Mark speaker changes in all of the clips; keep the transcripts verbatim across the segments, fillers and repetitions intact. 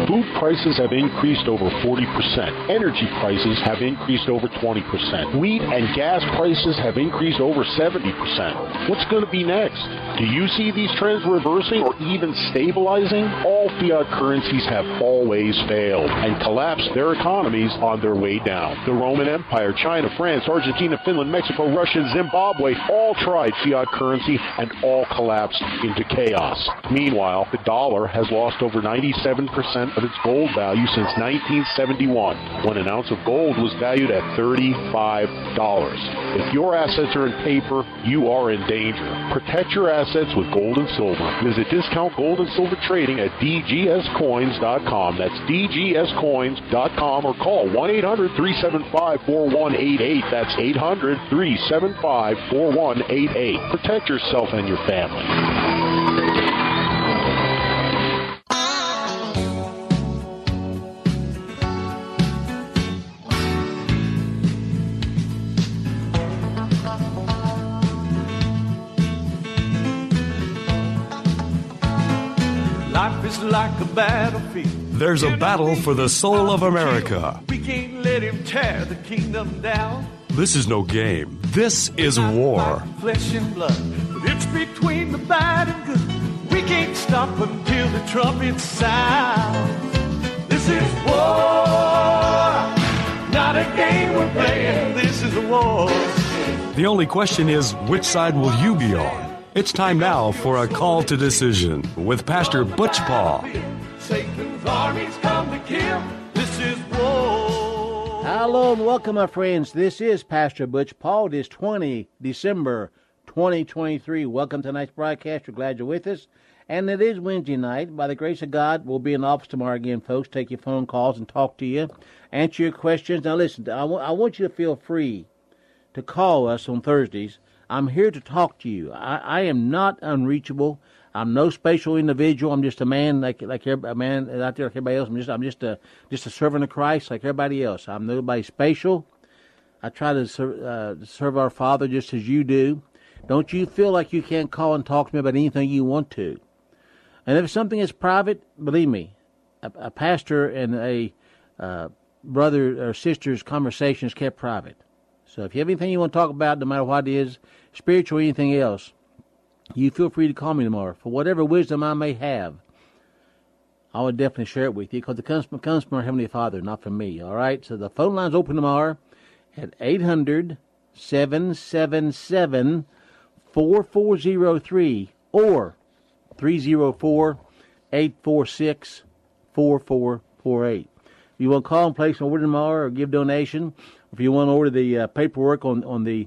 Speaker 1: Food prices have increased over forty percent. Energy prices have increased over twenty percent. Wheat and gas prices have increased over seventy percent. What's going to be next? Do you see these trends reversing or even stabilizing? All fiat currencies have always failed and collapsed their economies on their way down. The Roman Empire, China, France, Argentina, Finland, Mexico, Russia, Zimbabwe all tried fiat currency and all collapsed into chaos. Meanwhile, the dollar has lost over ninety-seven percent of its gold value since nineteen seventy-one, when an ounce of gold was valued at thirty-five dollars. If your assets are in paper, you are in danger. Protect your assets with gold and silver. Visit Discount Gold and Silver Trading at d g s coins dot com. That's d g s coins dot com, or call one eight hundred, three seven five, four one eight eight. That's eight hundred, three seven five, four one eight eight. Protect yourself and your family.
Speaker 2: Life is like a battlefield.
Speaker 3: There's a battle for the soul of America.
Speaker 2: We can't let him tear the kingdom down.
Speaker 3: This is no game. This is war.
Speaker 2: Flesh and blood, but it's between the bad and good. We can't stop until the trumpet sounds. This is war, not a game we're playing. This is a war.
Speaker 3: The only question is, which side will you be on? It's time now for a call to decision with Pastor Butch Paul.
Speaker 2: Satan's armies come to kill. This is war.
Speaker 4: Hello and welcome, my friends. This is Pastor Butch Paul. It is the twentieth of December, twenty twenty-three. Welcome to tonight's broadcast. We're glad you're with us. And it is Wednesday night. By the grace of God, we'll be in the office tomorrow again, folks. Take your phone calls and talk to you. Answer your questions. Now, listen, I, w- I want you to feel free to call us on Thursdays. I'm here to talk to you. I, I am not unreachable. I'm no special individual. I'm just a man like like a man out there like everybody else. I'm just I'm just a just a servant of Christ like everybody else. I'm nobody special. I try to serve, uh, serve our Father just as you do. Don't you feel like you can't call and talk to me about anything you want to. And if something is private, believe me, a, a pastor and a uh, brother or sister's conversation is kept private. So if you have anything you want to talk about, no matter what it is, spiritual or anything else, you feel free to call me tomorrow. For whatever wisdom I may have, I would definitely share it with you, because it comes, comes from our Heavenly Father, not from me, all right? So the phone line's open tomorrow at eight hundred, seven seven seven, four four zero three or three oh four, eight four six, four four four eight. If you want to call and place an order tomorrow or give donation, if you want to order the uh, paperwork on, on the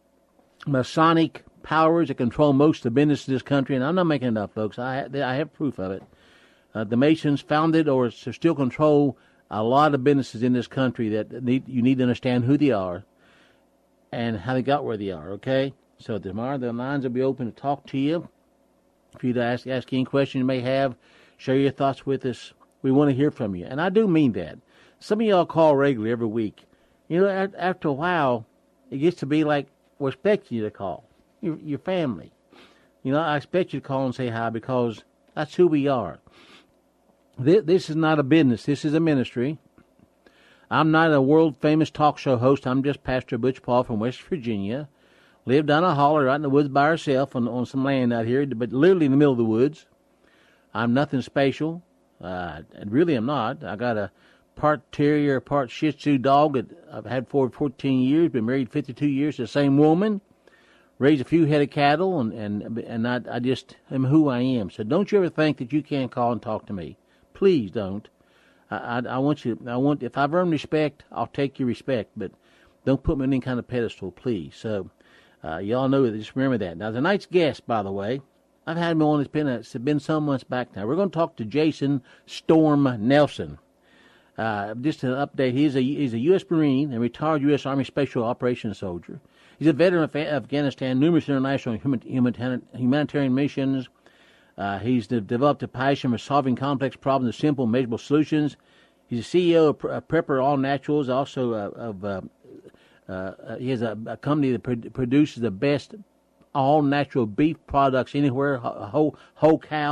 Speaker 4: Masonic powers that control most of the business of this country, and I'm not making it up, folks. I, I have proof of it. Uh, the Masons founded or still control a lot of businesses in this country that need, you need to understand who they are and how they got where they are, okay? So tomorrow the lines will be open to talk to you. For you to ask, ask any question you may have, share your thoughts with us. We want to hear from you. And I do mean that. Some of y'all call regularly every week. You know, after a while, it gets to be like we're expecting you to call. Your, your family. You know, I expect you to call and say hi because that's who we are. This, this is not a business. This is a ministry. I'm not a world-famous talk show host. I'm just Pastor Butch Paul from West Virginia. Live down a holler right in the woods by herself on, on some land out here, but literally in the middle of the woods. I'm nothing special. Uh, and really I'm not. I got a part terrier, part Shih Tzu dog that I've had for fourteen years, been married fifty-two years to the same woman, raised a few head of cattle, and, and, and I, I just am who I am. So don't you ever think that you can't call and talk to me. Please don't. I, I, I want you, I want, if I've earned respect, I'll take your respect, but don't put me on any kind of pedestal, please. So, uh, y'all know that, just remember that. Now, tonight's guest, by the way, I've had him on, it's been, a, it's been some months back now. We're going to talk to Jason Storm Nelson. Uh, just an update, he's a, he's a U S Marine, a retired U S Army Special Operations soldier. He's a veteran of Afghanistan, numerous international humanitarian missions. Uh, he's de- developed a passion for solving complex problems with simple, measurable solutions. He's a C E O of uh, Prepper All Naturals, also uh, of, uh, uh, he has a, a company that pro- produces the best all-natural beef products anywhere, whole, whole cow,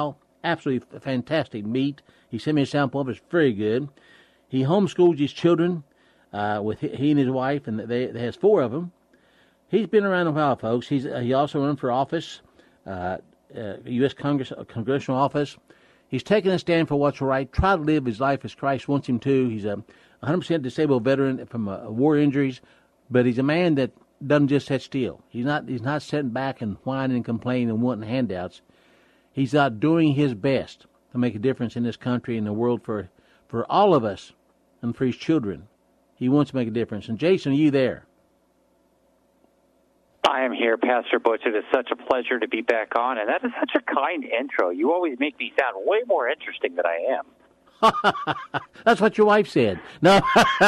Speaker 4: absolutely fantastic meat. He sent me a sample of it. It's very good. He homeschools his children uh, with he and his wife, and they, they has four of them. He's been around a while, folks. He's uh, he also run for office, uh, uh, U S Congress uh, congressional office. He's taken a stand for what's right. Try to live his life as Christ wants him to. He's a one hundred percent disabled veteran from uh, war injuries, but he's a man that doesn't just sit still. He's not he's not sitting back and whining and complaining and wanting handouts. He's out doing his best to make a difference in this country and the world for for all of us and for his children. He wants to make a difference. And Jason, are you there?
Speaker 5: I am here, Pastor Butch. It is such a pleasure to be back on, and that is such a kind intro. You always make me sound way more interesting than I am.
Speaker 4: That's what your wife said. No,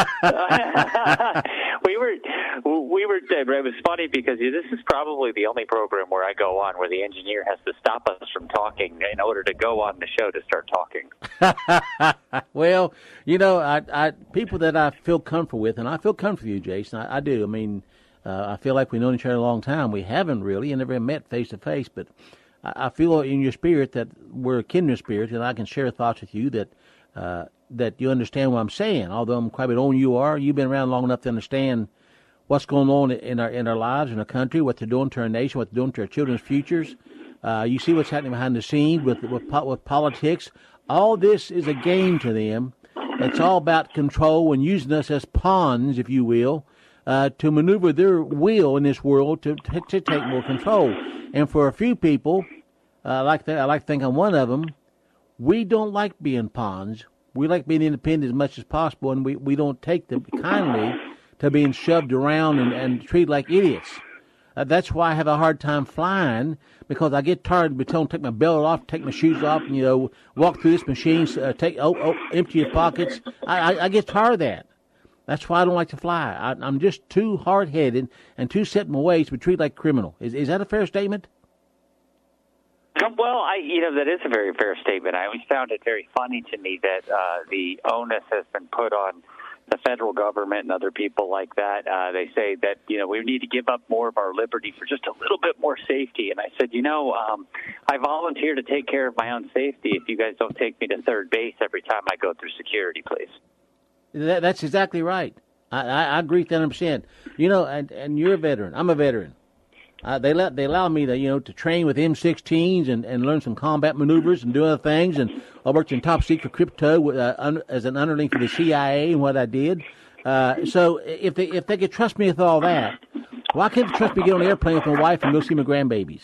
Speaker 5: we were, we were. It was funny because this is probably the only program where I go on where the engineer has to stop us from talking in order to go on the show to start talking.
Speaker 4: Well, you know, I, I people that I feel comfortable with, and I feel comfortable with you, Jason. I, I do. I mean. Uh, I feel like we've known each other a long time. We haven't really, and never met face to face, but I, I feel in your spirit that we're a kindred spirit, and I can share thoughts with you that uh, that you understand what I'm saying. Although I'm quite a bit older than you are, you've been around long enough to understand what's going on in our in our lives, in our country, what they're doing to our nation, what they're doing to our children's futures. Uh, you see what's happening behind the scenes with with, with politics. All this is a game to them. It's all about control and using us as pawns, if you will. Uh, to maneuver their will in this world to, to to take more control. And for a few people, uh, like that, I like to think I'm one of them, we don't like being pawns. We like being independent as much as possible, and we, we don't take them kindly to being shoved around and, and treated like idiots. Uh, that's why I have a hard time flying, because I get tired of being told to take my belt off, take my shoes off, and, you know, walk through this machine, uh, take oh, oh, empty your pockets. I, I, I get tired of that. That's why I don't like to fly. I, I'm just too hard-headed and too set in my ways to be treated like a criminal. Is is that a fair statement?
Speaker 5: Well, I, you know, that is a very fair statement. I always found it very funny to me that uh, the onus has been put on the federal government and other people like that. Uh, they say that, you know, we need to give up more of our liberty for just a little bit more safety. And I said, you know, um, I volunteer to take care of my own safety if you guys don't take me to third base every time I go through security, please.
Speaker 4: That, that's exactly right. I, I, I agree with that one hundred percent. You know, and, and you're a veteran. I'm a veteran. Uh, they let they allow me to you know to train with M sixteens and, and learn some combat maneuvers and do other things. And I worked in top secret crypto with, uh, un, as an underling for the C I A and what I did. Uh, so if they if they could trust me with all that, why can't they trust me to get on an airplane with my wife and go see my grandbabies?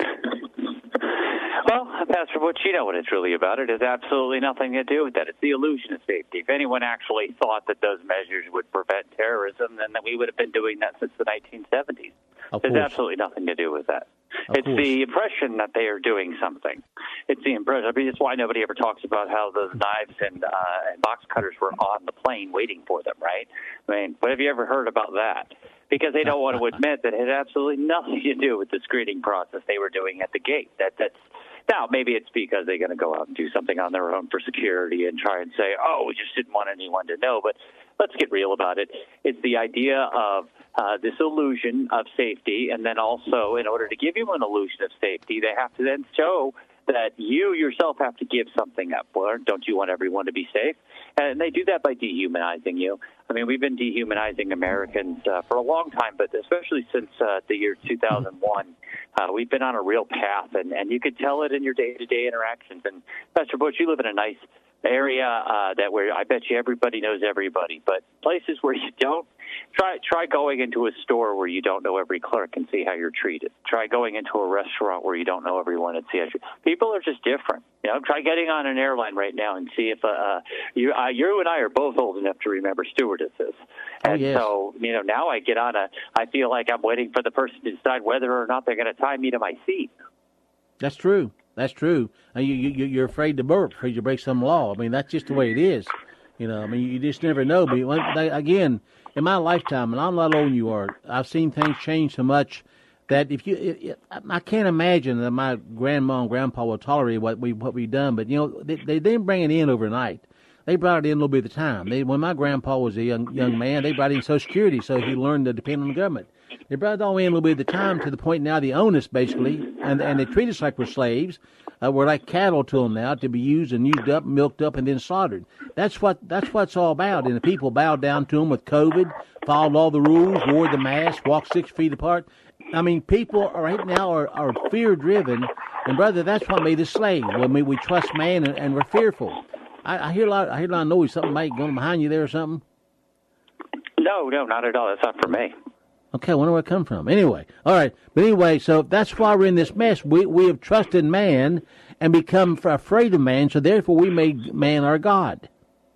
Speaker 5: Well, Pastor Butch, you know what it's really about. It has absolutely nothing to do with that. It's the illusion of safety. If anyone actually thought that those measures would prevent terrorism, then we would have been doing that since the nineteen seventies.
Speaker 4: Of
Speaker 5: There's
Speaker 4: course.
Speaker 5: absolutely nothing to do with that.
Speaker 4: Of
Speaker 5: it's
Speaker 4: course.
Speaker 5: the impression that they are doing something. It's the impression. I mean, it's why nobody ever talks about how those knives and, uh, and box cutters were on the plane waiting for them, right? I mean, but have you ever heard about that? Because they don't want to admit that it had absolutely nothing to do with the screening process they were doing at the gate. That that's Now, maybe it's because they're going to go out and do something on their own for security and try and say, oh, we just didn't want anyone to know. But let's get real about it. It's the idea of uh, this illusion of safety, and then also in order to give you an illusion of safety, they have to then show that you yourself have to give something up. Well, don't you want everyone to be safe? And they do that by dehumanizing you. I mean, we've been dehumanizing Americans uh, for a long time, but especially since uh, the year two thousand one, uh, we've been on a real path, and, and you could tell it in your day-to-day interactions. And, Pastor Butch, you live in a nice area uh, that where I bet you everybody knows everybody, but places where you don't, try try going into a store where you don't know every clerk and see how you're treated. Try going into a restaurant where you don't know everyone and see how you're people are just different. You know, try getting on an airline right now and see if uh, you uh, you and I are both old enough to remember stewardesses. And
Speaker 4: oh, yes.
Speaker 5: so, you know, now I get on a, I feel like I'm waiting for the person to decide whether or not they're going to tie me to my seat.
Speaker 4: That's true. That's true. Uh, you, you, you're afraid to burp, afraid to break some law. I mean, that's just the way it is. You know, I mean, you just never know. But when, they, again, in my lifetime, and I'm a lot older than you are, I've seen things change so much that if you, it, it, I can't imagine that my grandma and grandpa will tolerate what we what we've done. But you know, they, they didn't bring it in overnight. They brought it in a little bit at a time. They, when my grandpa was a young young man, they brought in Social Security, so he learned to depend on the government. They brought it all in a little bit at the time to the point now they own us, basically, and and they treat us like we're slaves. Uh, we're like cattle to them now, to be used and used up, milked up, and then slaughtered. That's what that's what it's all about. And the people bowed down to them with COVID, followed all the rules, wore the mask, walked six feet apart. I mean, people are, right now are, are fear-driven. And, brother, that's what made us slaves. I mean, we trust man, and, and we're fearful. I, I hear a lot I hear a lot of noise. Something might going behind you there or something?
Speaker 5: No, no, not at all. That's not for me.
Speaker 4: Okay, I wonder where it come from. Anyway, all right. But anyway, so that's why we're in this mess. We we have trusted man and become afraid of man, so therefore we made man our God.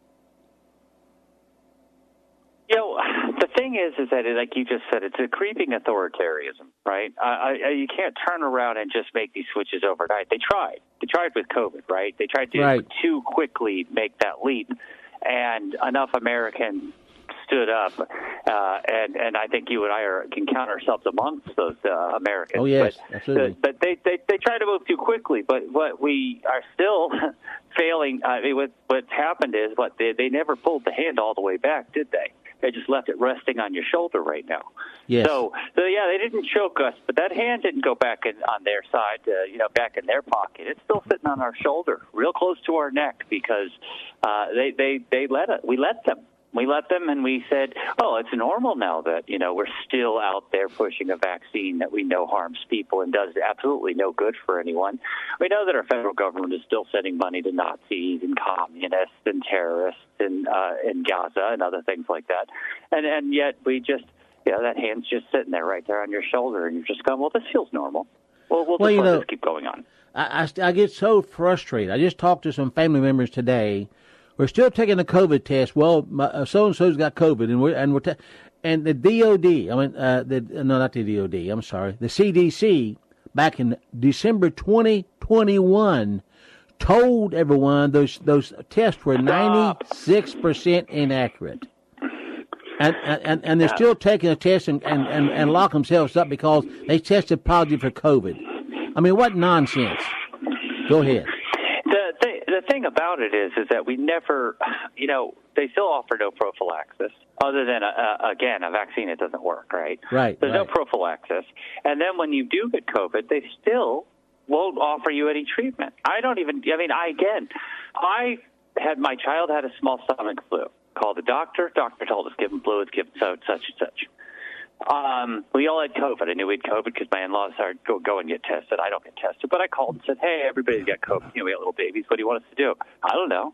Speaker 5: You know, the thing is, is that, like you just said, it's a creeping authoritarianism, right? I, I, you can't turn around and just make these switches overnight. They tried. They tried with COVID, right? They tried to
Speaker 4: right.
Speaker 5: too quickly make that leap, and enough Americans stood up, uh, and and I think you and I are, can count ourselves amongst those uh, Americans.
Speaker 4: Oh yes,
Speaker 5: but,
Speaker 4: absolutely.
Speaker 5: But they, they they try to move too quickly. But what we are still failing. I mean, what what's happened is what they they never pulled the hand all the way back, did they? They just left it resting on your shoulder right now.
Speaker 4: Yes.
Speaker 5: So, so yeah, they didn't choke us, but that hand didn't go back in, on their side, uh, you know, back in their pocket. It's still sitting on our shoulder, real close to our neck, because uh, they they they let it. We let them. We let them, and we said, oh, it's normal now that, you know, we're still out there pushing a vaccine that we know harms people and does absolutely no good for anyone. We know that our federal government is still sending money to Nazis and communists and terrorists in, uh, in Gaza and other things like that. And, and yet we just, you know, that hand's just sitting there right there on your shoulder, and you're just going, well, this feels normal. Well, we'll just
Speaker 4: well, you
Speaker 5: let
Speaker 4: know,
Speaker 5: this keep going on.
Speaker 4: I, I, I get so frustrated. I just talked to some family members today. We're still taking the COVID test. Well, uh, so and so's got COVID, and we're and we're ta- and the D O D. I mean, uh, the no, not the D O D. I'm sorry, the C D C back in December twenty twenty-one told everyone those those tests were ninety-six percent inaccurate, and and and they're still taking a test and and, and and lock themselves up because they tested positive for COVID. I mean, what nonsense! Go ahead.
Speaker 5: The thing, the thing about it is, is that we never, you know, they still offer no prophylaxis other than, a, a, again, a vaccine that doesn't work, right?
Speaker 4: Right.
Speaker 5: There's
Speaker 4: right.
Speaker 5: no prophylaxis. And then when you do get COVID, they still won't offer you any treatment. I don't even, I mean, I, again, I had, my child had a small stomach flu. Called the doctor. Doctor told us, give him fluids, give him so, such and such. Um, we all had COVID. I knew we had COVID because my in-laws started go, go and get tested. I don't get tested, but I called and said, hey, everybody's got COVID. You know, we got little babies. What do you want us to do? I don't know.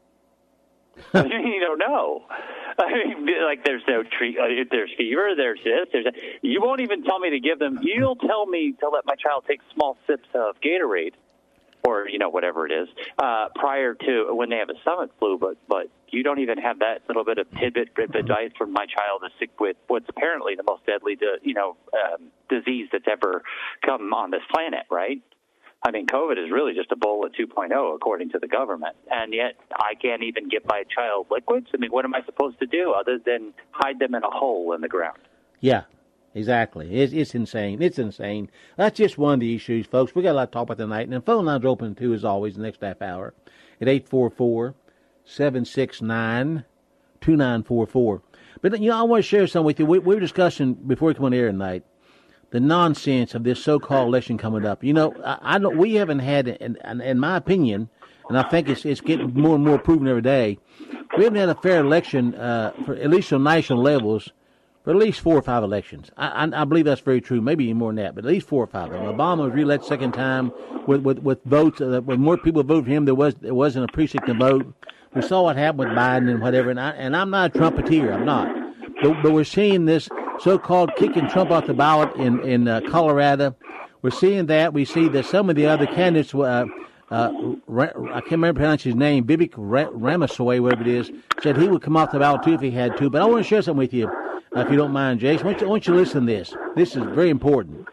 Speaker 5: I mean, you don't know. I mean, like there's no treat. Uh, there's fever. There's this. There's that. You won't even tell me to give them. You'll tell me to let my child take small sips of Gatorade, or you know whatever it is, uh, prior to when they have a stomach flu. But but you don't even have that little bit of tidbit of advice from my child is sick with what's apparently the most deadly, you know, um, disease that's ever come on this planet, right? I mean, COVID is really just Ebola two point oh, according to the government. And yet I can't even give my child liquids. I mean, what am I supposed to do other than hide them in a hole in the ground?
Speaker 4: Yeah, exactly. It's, it's insane. It's insane. That's just one of the issues, folks. We got a lot to talk about tonight. And the phone lines are open, too, as always, the next half hour at eight four four, seven six nine, two nine four four. But, you know, I want to share something with you. We, we were discussing before we come on air tonight the nonsense of this so-called election coming up. You know, I, I don't. We haven't had, in, in my opinion, and I think it's it's getting more and more proven every day, we haven't had a fair election, uh, for at least on national levels, for at least four or five elections. I, I, I believe that's very true, maybe even more than that, but at least four or five of them. Obama was re-elected second time with, with, with votes, uh, with more people voted for him, there, was, there wasn't a precinct to vote. We saw what happened with Biden and whatever, and, I, and I'm not a trumpeter, I'm not. But, but we're seeing this so-called kicking Trump off the ballot in, in uh, Colorado. We're seeing that. We see that some of the other candidates, uh, uh, I can't remember pronounce his name, Vivek Ramaswamy, whatever it is, said he would come off the ballot too if he had to. But I want to share something with you, uh, if you don't mind, Jason. I want you, I want you to listen to this. This is very important.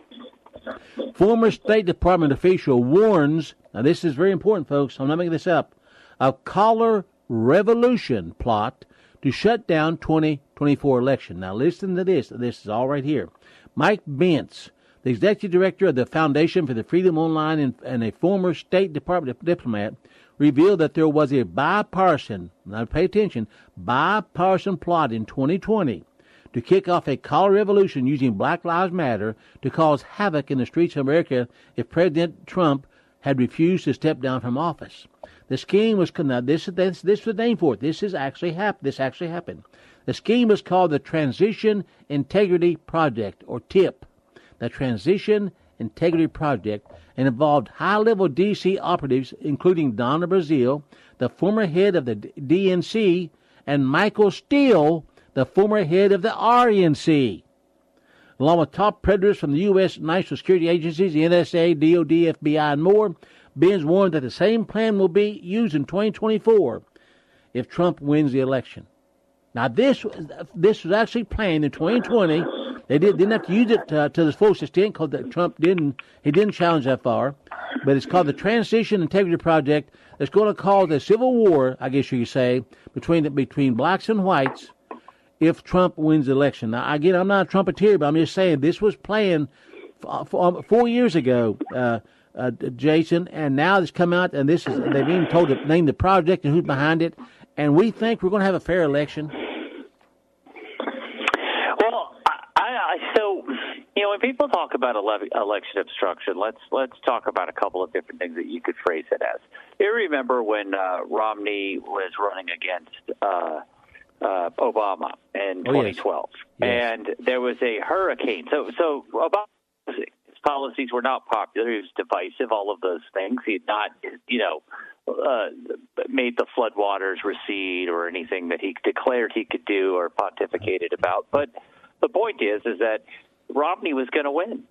Speaker 4: Former State Department official warns, now this is very important, folks, I'm not making this up, a collar revolution plot to shut down twenty twenty-four election. Now listen to this. This is all right here. Mike Bentz, the executive director of the Foundation for the Freedom Online and, and a former State Department diplomat, revealed that there was a bipartisan, now pay attention, bipartisan plot in twenty twenty to kick off a collar revolution using Black Lives Matter to cause havoc in the streets of America if President Trump had refused to step down from office. The scheme was now this this this was the name for it. This is actually hap- This actually happened. The scheme was called the Transition Integrity Project, or TIP. The Transition Integrity Project, and involved high-level D C operatives, including Donna Brazile, the former head of the D N C, and Michael Steele, the former head of the R N C. Along with top predators from the U S National Security Agencies, the N S A, D O D, F B I, and more, Benz warned that the same plan will be used in twenty twenty-four if Trump wins the election. Now, this this was actually planned in twenty twenty. They did, didn't have to use it uh, to the full extent because Trump didn't he didn't challenge that far. But it's called the Transition Integrity Project. It's going to cause a civil war, I guess you could say, between the, between blacks and whites if Trump wins the election. Now, again, I'm not a Trumpeter, but I'm just saying this was planned f- f- four years ago, uh, uh, Jason, and now it's come out, and this is they've even told to name the project and who's behind it, and we think we're going to have a fair election.
Speaker 5: Well, I, I so you know when people talk about ele- election obstruction, let's let's talk about a couple of different things that you could phrase it as. You remember when uh, Romney was running against Uh, Uh, Obama in twenty twelve, oh, yes. Yes. And there was a hurricane. So, so Obama's policies were not popular. He was divisive. All of those things. He had not, you know, uh, made the floodwaters recede or anything that he declared he could do or pontificated about. But the point is, is that Romney was going to win.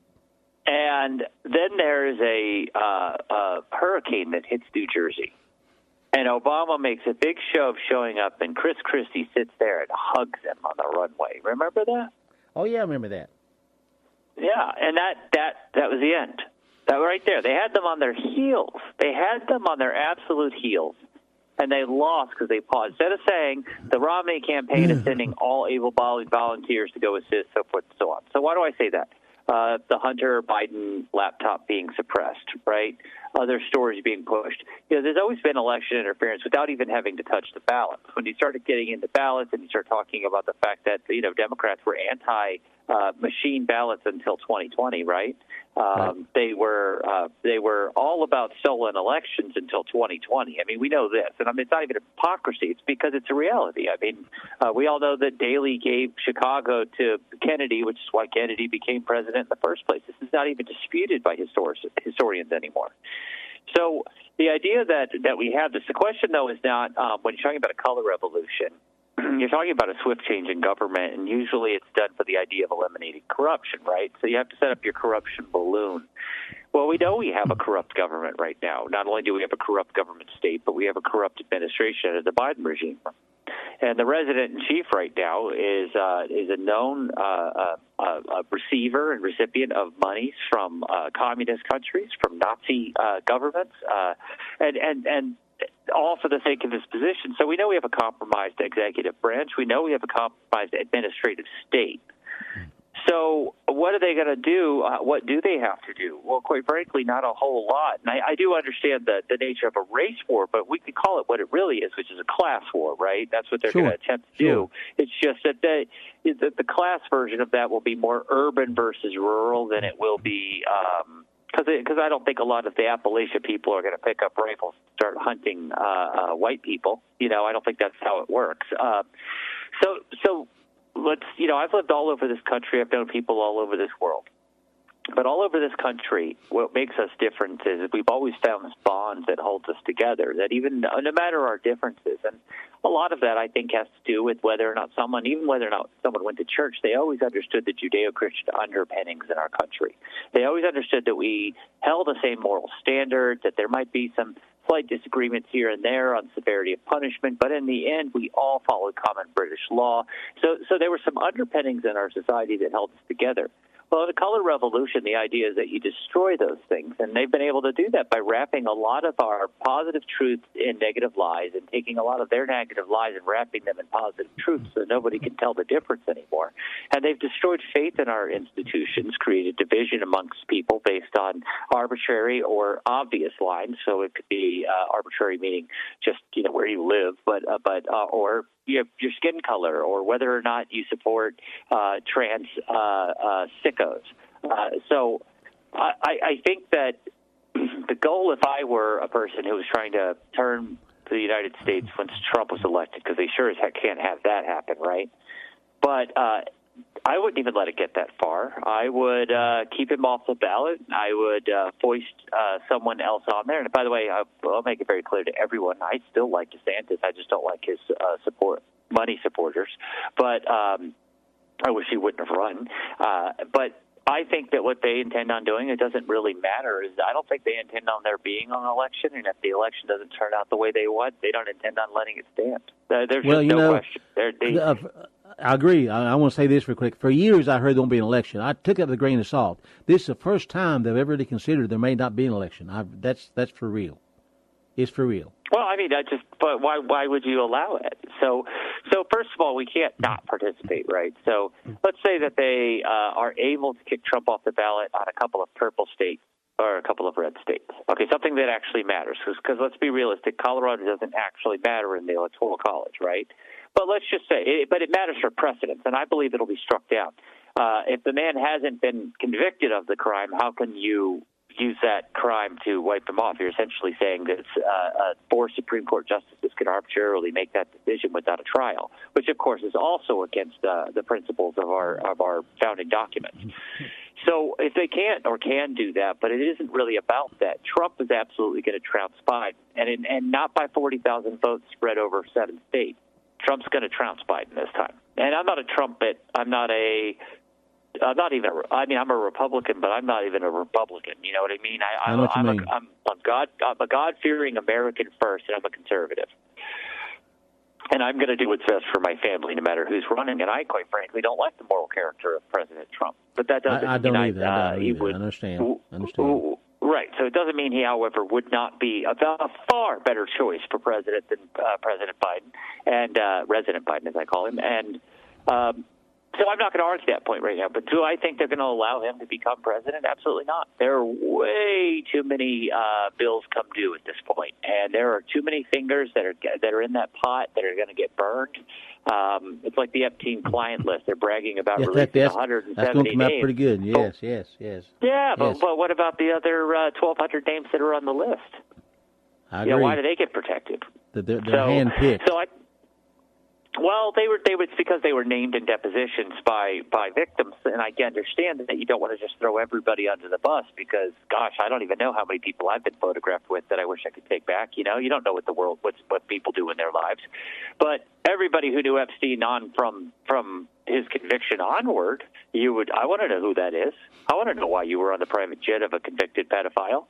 Speaker 5: And then there's a, uh, a hurricane that hits New Jersey. And Obama makes a big show of showing up, and Chris Christie sits there and hugs him on the runway. Remember that?
Speaker 4: Oh, yeah, I remember that.
Speaker 5: Yeah, and that, that, that was the end. That right there. They had them on their heels. They had them on their absolute heels, and they lost because they paused. Instead of saying the Romney campaign is sending all able-bodied volunteers to go assist, so forth and so on. So why do I say that? Uh, the Hunter Biden laptop being suppressed, right? Other stories being pushed. You know, there's always been election interference without even having to touch the ballots. When you started getting into ballots and you start talking about the fact that, you know, Democrats were anti-machine uh, ballots until twenty twenty, right? Um, right. They were uh, they were all about stolen elections until twenty twenty. I mean, we know this, and I mean, it's not even hypocrisy. It's because it's a reality. I mean, uh, we all know that Daley gave Chicago to Kennedy, which is why Kennedy became president in the first place. This is not even disputed by histor- historians anymore. So the idea that, that we have this, the question, though, is not um, when you're talking about a color revolution, you're talking about a swift change in government, and usually it's done for the idea of eliminating corruption, right? So you have to set up your corruption balloon. Well, we know we have a corrupt government right now. Not only do we have a corrupt government state, but we have a corrupt administration under the Biden regime. And the resident-in-chief right now is uh, is a known uh, uh, uh, receiver and recipient of monies from uh, communist countries, from Nazi uh, governments, uh, and, and, and all for the sake of his position. So we know we have a compromised executive branch. We know we have a compromised administrative state. So what are they going to do? Uh, what do they have to do? Well, quite frankly, not a whole lot. And I, I do understand the, the nature of a race war, but we could call it what it really is, which is a class war, right? That's what they're sure. going to attempt to sure. do. It's just that they, the, the class version of that will be more urban versus rural than it will be um, – Because because I don't think a lot of the Appalachia people are going to pick up rifles and start hunting uh, uh, white people. You know, I don't think that's how it works. Uh, so so let's you know, I've lived all over this country. I've known people all over this world. But all over this country, what makes us different is we've always found this bond that holds us together, that even no matter our differences, and a lot of that I think has to do with whether or not someone, even whether or not someone went to church, they always understood the Judeo-Christian underpinnings in our country. They always understood that we held the same moral standard, that there might be some slight disagreements here and there on severity of punishment, but in the end, we all followed common British law. So, so there were some underpinnings in our society that held us together. Well, in the color revolution, the idea is that you destroy those things, and they've been able to do that by wrapping a lot of our positive truths in negative lies and taking a lot of their negative lies and wrapping them in positive truths so nobody can tell the difference anymore. And they've destroyed faith in our institutions, created division amongst people based on arbitrary or obvious lines. So it could be uh, arbitrary meaning just, you know, where you live, but, uh, but uh, or your, your skin color or whether or not you support uh, trans uh, uh, sickos. Uh, so I, I think that the goal, if I were a person who was trying to turn the United States once Trump was elected, because they sure as heck can't have that happen, right? But uh, I wouldn't even let it get that far. I would uh, keep him off the ballot. I would uh, foist uh, someone else on there. And by the way, I'll, I'll make it very clear to everyone, I still like DeSantis. I just don't like his uh, support, money supporters. But um, I wish he wouldn't have run. Uh, but I think that what they intend on doing, it doesn't really matter. Is I don't think they intend on there being an election, and if the election doesn't turn out the way they want, they don't intend on letting it stand. Uh, there's
Speaker 4: well,
Speaker 5: just
Speaker 4: you
Speaker 5: no
Speaker 4: know,
Speaker 5: question. They,
Speaker 4: uh, I agree. I, I want to say this real quick. For years, I heard there won't be an election. I took it with a grain of salt. This is the first time they've ever really considered there may not be an election. I, that's that's for real. It's for real.
Speaker 5: Well, I mean, I just, but why why would you allow it? So, so first of all, we can't not participate, right? So let's say that they uh, are able to kick Trump off the ballot on a couple of purple states or a couple of red states. Okay, something that actually matters. Because let's be realistic, Colorado doesn't actually matter in the Electoral College, right? But let's just say, it, but it matters for precedence, and I believe it'll be struck down. Uh, if the man hasn't been convicted of the crime, how can you use that crime to wipe him off? You're essentially saying that uh, uh, four Supreme Court justices can arbitrarily make that decision without a trial, which, of course, is also against uh, the principles of our of our founding documents. So if they can't or can do that, but it isn't really about that, Trump is absolutely going to trounce Biden, and in, and not by forty thousand votes spread over seven states. Trump's going to trounce Biden this time. And I'm not a trumpet. I'm not a I'm not even. A, I mean, I'm a Republican, but I'm not even a Republican. You know what I mean? I,
Speaker 4: I know what you
Speaker 5: I'm,
Speaker 4: mean.
Speaker 5: A, I'm, I'm God. I'm a God-fearing American first, and I'm a conservative. And I'm going to do what's best for my family, no matter who's running. And I, quite frankly, don't like the moral character of President Trump. But that doesn't.
Speaker 4: I, I don't
Speaker 5: mean
Speaker 4: either.
Speaker 5: I,
Speaker 4: I
Speaker 5: uh,
Speaker 4: don't
Speaker 5: he
Speaker 4: either.
Speaker 5: would,
Speaker 4: I understand. I understand.
Speaker 5: Right. So it doesn't mean he, however, would not be a, a far better choice for president than uh, President Biden and uh, Resident Biden, as I call him. And um, so I'm not going to argue that point right now. But do I think they're going to allow him to become president? Absolutely not. There are way too many uh, bills come due at this point, and there are too many fingers that are that are in that pot that are going to get burned. Um, it's like the Epstein client list. They're bragging about
Speaker 4: yeah,
Speaker 5: releasing
Speaker 4: that's,
Speaker 5: one hundred seventy
Speaker 4: that's going to come out
Speaker 5: names.
Speaker 4: pretty good. Yes, yes, yes.
Speaker 5: Yeah, but,
Speaker 4: yes.
Speaker 5: but what about the other uh, twelve hundred names that are on the list?
Speaker 4: I
Speaker 5: You
Speaker 4: agree.
Speaker 5: know, why do they get protected?
Speaker 4: They're, they're
Speaker 5: so,
Speaker 4: handpicked.
Speaker 5: So I, well, they were they were because they were named in depositions by by victims, and I can understand that you don't want to just throw everybody under the bus because, gosh, I don't even know how many people I've been photographed with that I wish I could take back. You know, you don't know what the world what's what people do in their lives, but everybody who knew Epstein on from from his conviction onward, you would I want to know who that is. I want to know why you were on the private jet of a convicted pedophile.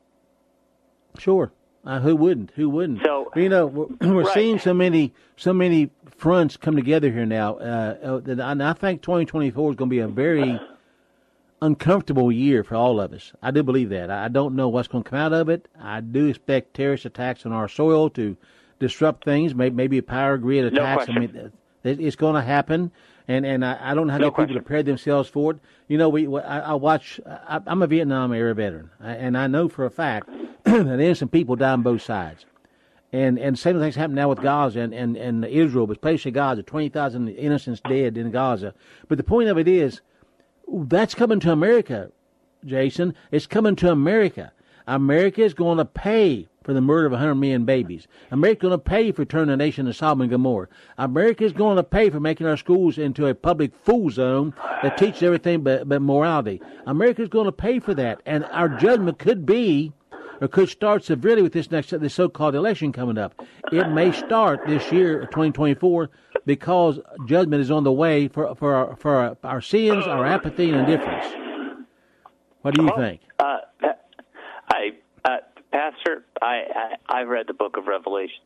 Speaker 4: Sure. Uh, who wouldn't? Who wouldn't?
Speaker 5: So
Speaker 4: you know, we're, we're
Speaker 5: right.
Speaker 4: seeing so many, so many fronts come together here now. Uh, and I think twenty twenty-four is going to be a very uncomfortable year for all of us. I do believe that. I don't know what's going to come out of it. I do expect terrorist attacks on our soil to disrupt things. Maybe, maybe a power grid attacks.
Speaker 5: No
Speaker 4: I mean, it's going to happen. And and I, I don't know how to
Speaker 5: no
Speaker 4: get people to prepare themselves for it. You know, we I, I watch. I, I'm a Vietnam era veteran, and I know for a fact that innocent people die on both sides. And and same things happen now with Gaza and, and, and Israel, but especially Gaza. Twenty thousand innocents dead in Gaza. But the point of it is, that's coming to America, Jason. It's coming to America. America is going to pay for the murder of one hundred million babies. America is going to pay for turning the nation to Sodom and Gomorrah. America is going to pay for making our schools into a public fool zone that teaches everything but, but morality. America is going to pay for that, and our judgment could be, or could start severely with this next this so-called election coming up. It may start this year, twenty twenty-four, because judgment is on the way for for our, for our, our sins, our apathy, and indifference. What do you
Speaker 5: well,
Speaker 4: think?
Speaker 5: Uh, I, uh, Pastor, I, I I've read the Book of Revelations.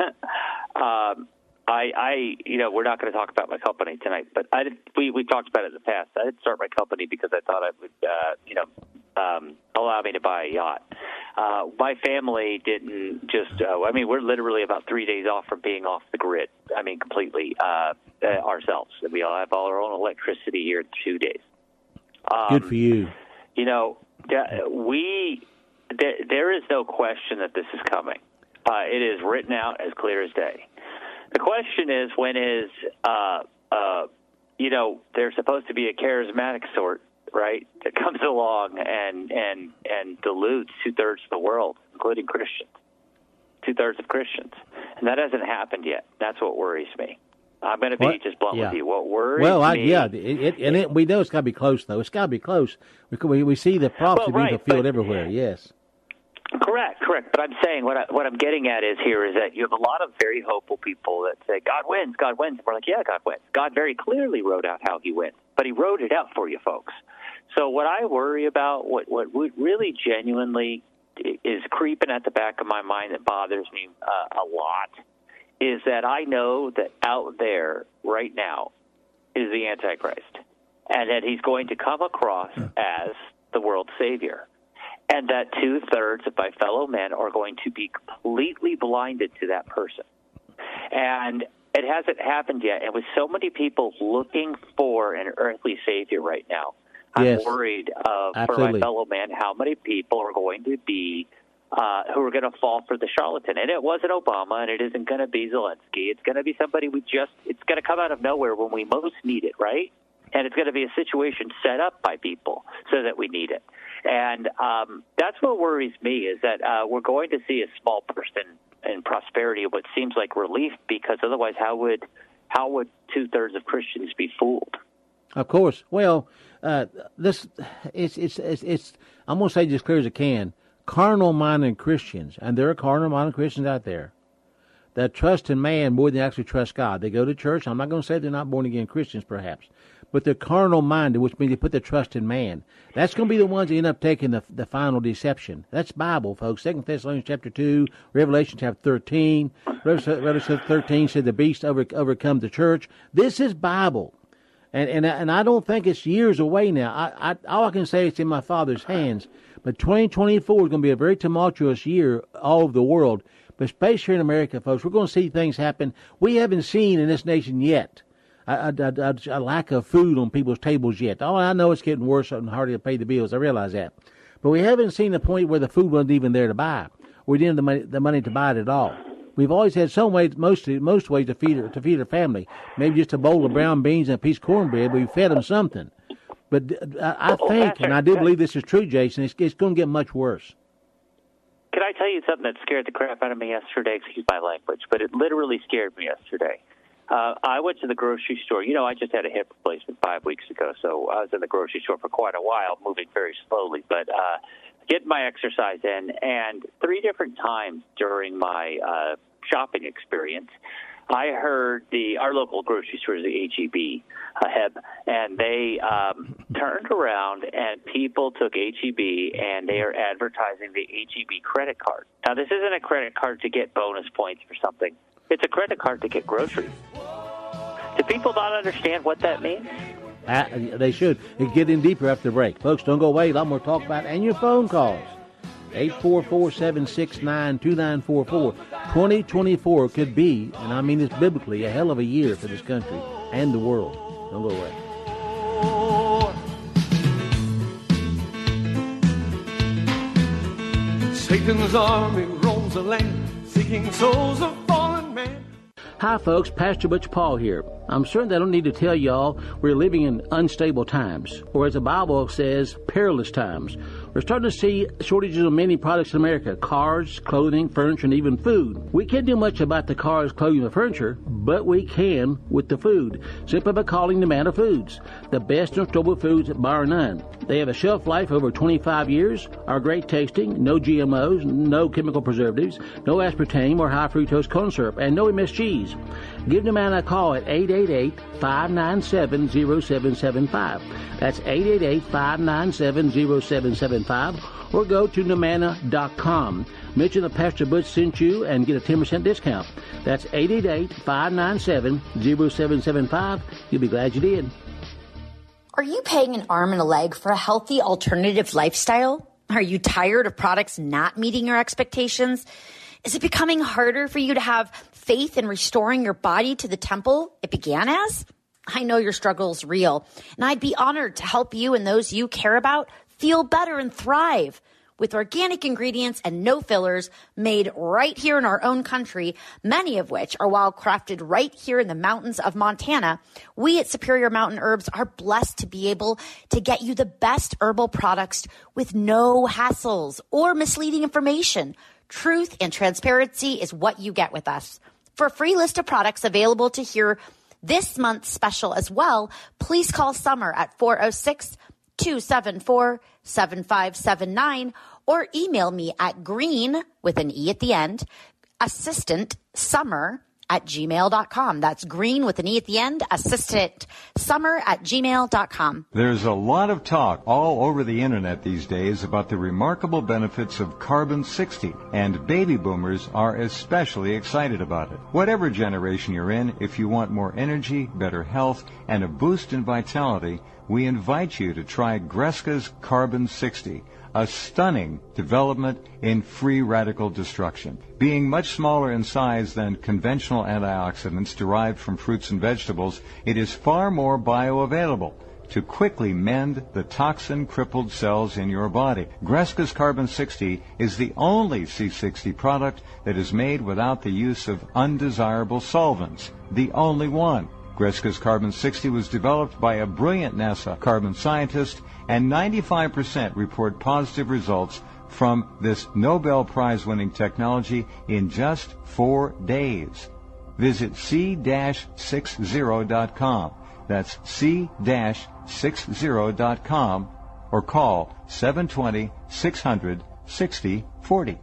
Speaker 5: um, I, I, you know, we're not going to talk about my company tonight, but I did, we we talked about it in the past. I didn't start my company because I thought I would, uh, you know, um, allow me to buy a yacht. Uh, my family didn't just. Uh, I mean, we're literally about three days off from being off the grid. I mean, completely uh, uh, ourselves. We all have all our own electricity here in two days. Um,
Speaker 4: Good for you.
Speaker 5: You know, we. There, there is no question that this is coming. Uh, it is written out as clear as day. The question is, when is, uh, uh, you know, there's supposed to be a charismatic sort, right, that comes along and and and dilutes two-thirds of the world, including Christians, two-thirds of Christians. And that hasn't happened yet. That's what worries me. I'm going to be
Speaker 4: what?
Speaker 5: just blunt
Speaker 4: yeah.
Speaker 5: with you. What worries
Speaker 4: well, I,
Speaker 5: me...
Speaker 4: yeah, it, it, and it, we know it's got to be close, though. It's got to be close. We, we, we see the prophecy
Speaker 5: well, right,
Speaker 4: being fulfilled
Speaker 5: but,
Speaker 4: everywhere, yes.
Speaker 5: Correct, correct. But I'm saying what, I, what I'm getting at is here is that you have a lot of very hopeful people that say, God wins, God wins. And we're like, yeah, God wins. God very clearly wrote out how he wins, but he wrote it out for you folks. So what I worry about, what, what really genuinely is creeping at the back of my mind that bothers me uh, a lot, is that I know that out there right now is the Antichrist, and that he's going to come across as the world's savior, and that two-thirds of my fellow men are going to be completely blinded to that person. And it hasn't happened yet, and with so many people looking for an earthly savior right now, I'm
Speaker 4: yes.
Speaker 5: worried uh, for my fellow men how many people are going to be Uh, who are going to fall for the charlatan. And it wasn't Obama, and it isn't going to be Zelensky. It's going to be somebody we just, it's going to come out of nowhere when we most need it, right? And it's going to be a situation set up by people so that we need it. And um, that's what worries me, is that uh, we're going to see a small person in prosperity, what seems like relief, because otherwise how would how would two-thirds of Christians be fooled?
Speaker 4: Of course. Well, uh, this it's, it's, it's, it's, I'm going to say just clear as I can, carnal-minded Christians, and there are carnal-minded Christians out there that trust in man more than actually trust God. They go to church. I'm not going to say they're not born-again Christians, perhaps, but they're carnal-minded, which means they put their trust in man. That's going to be the ones that end up taking the, the final deception. That's Bible, folks. Second Thessalonians chapter two, Revelation chapter thirteen. Revelation thirteen said the beast over, overcome the church. This is Bible. And, and, and I don't think it's years away now. I, I, all I can say is it's in my Father's hands. But twenty twenty-four is going to be a very tumultuous year all over the world. But especially here in America, folks, we're going to see things happen we haven't seen in this nation yet. A, a, a, a lack of food on people's tables yet. Oh, I know it's getting worse and harder to pay the bills. I realize that. But we haven't seen the point where the food wasn't even there to buy. We didn't have the money, the money to buy it at all. We've always had some ways, most, most ways to feed, to feed our family. Maybe just a bowl of brown beans and a piece of cornbread, but we fed them something. But I, I think, and I do believe this is true, Jason, it's, it's going to get much worse.
Speaker 5: Can I tell you something that scared the crap out of me yesterday? Excuse my language, but it literally scared me yesterday. Uh, I went to the grocery store. You know, I just had a hip replacement five weeks ago, so I was in the grocery store for quite a while, moving very slowly, but uh, getting my exercise in. And three different times during my uh, shopping experience, I heard the our local grocery store is the H E B, uh, Heb, and they um, turned around and people took H E B and they are advertising the H E B credit card. Now, this isn't a credit card to get bonus points for something. It's a credit card to get groceries. Do people not understand what that means?
Speaker 4: Uh, they should. It's getting deeper after the break. Folks, don't go away. A lot more to talk about, and your phone calls. eight four four, seven six nine, two nine four four. twenty twenty-four could be, and I mean this biblically, a hell of a year for this country and the world. Don't go away.
Speaker 2: Satan's army roams the land, seeking souls of fallen man.
Speaker 4: Hi, folks. Pastor Butch Paul here. I'm certain that I don't need to tell y'all we're living in unstable times, or as the Bible says, perilous times. We're starting to see shortages of many products in America: cars, clothing, furniture, and even food. We can't do much about the cars, clothing, and furniture, but we can with the food, simply by calling Nomana Foods, the best in storable foods bar none. They have a shelf life over twenty-five years, are great tasting, no G M Os, no chemical preservatives, no aspartame or high fructose corn syrup, and no M S Gs. Give Nomana a call at eight eight eight, five nine seven, zero seven seven five. That's eight eight eight, five nine seven, zero seven seven five, or go to Nomana dot com. Mention that Pastor Butch sent you and get a ten percent discount. That's eight eight eight, five nine seven, zero seven seven five. You'll be glad you did.
Speaker 6: Are you paying an arm and a leg for a healthy alternative lifestyle? Are you tired of products not meeting your expectations? Is it becoming harder for you to have faith in restoring your body to the temple it began as? I know your struggle is real, and I'd be honored to help you and those you care about feel better and thrive. With organic ingredients and no fillers made right here in our own country, many of which are wild crafted right here in the mountains of Montana, we at Superior Mountain Herbs are blessed to be able to get you the best herbal products with no hassles or misleading information. Truth and transparency is what you get with us. For a free list of products available to hear this month's special as well, please call Summer at four oh six, two seven four, seven five seven nine or email me at green with an E at the end, assistant summer at gmail dot com. That's green with an E at the end, assistant summer at gmail dot com.
Speaker 7: There's a lot of talk all over the internet these days about the remarkable benefits of Carbon sixty, and baby boomers are especially excited about it. Whatever generation you're in, if you want more energy, better health, and a boost in vitality, we invite you to try Greska's Carbon sixty, a stunning development in free radical destruction. Being much smaller in size than conventional antioxidants derived from fruits and vegetables, it is far more bioavailable to quickly mend the toxin-crippled cells in your body. Greska's Carbon sixty is the only C sixty product that is made without the use of undesirable solvents. The only one. Greska's Carbon sixty was developed by a brilliant NASA carbon scientist, and ninety-five percent report positive results from this Nobel Prize-winning technology in just four days. Visit C sixty dot com. That's C sixty dot com or call seven two zero, six hundred, sixty forty.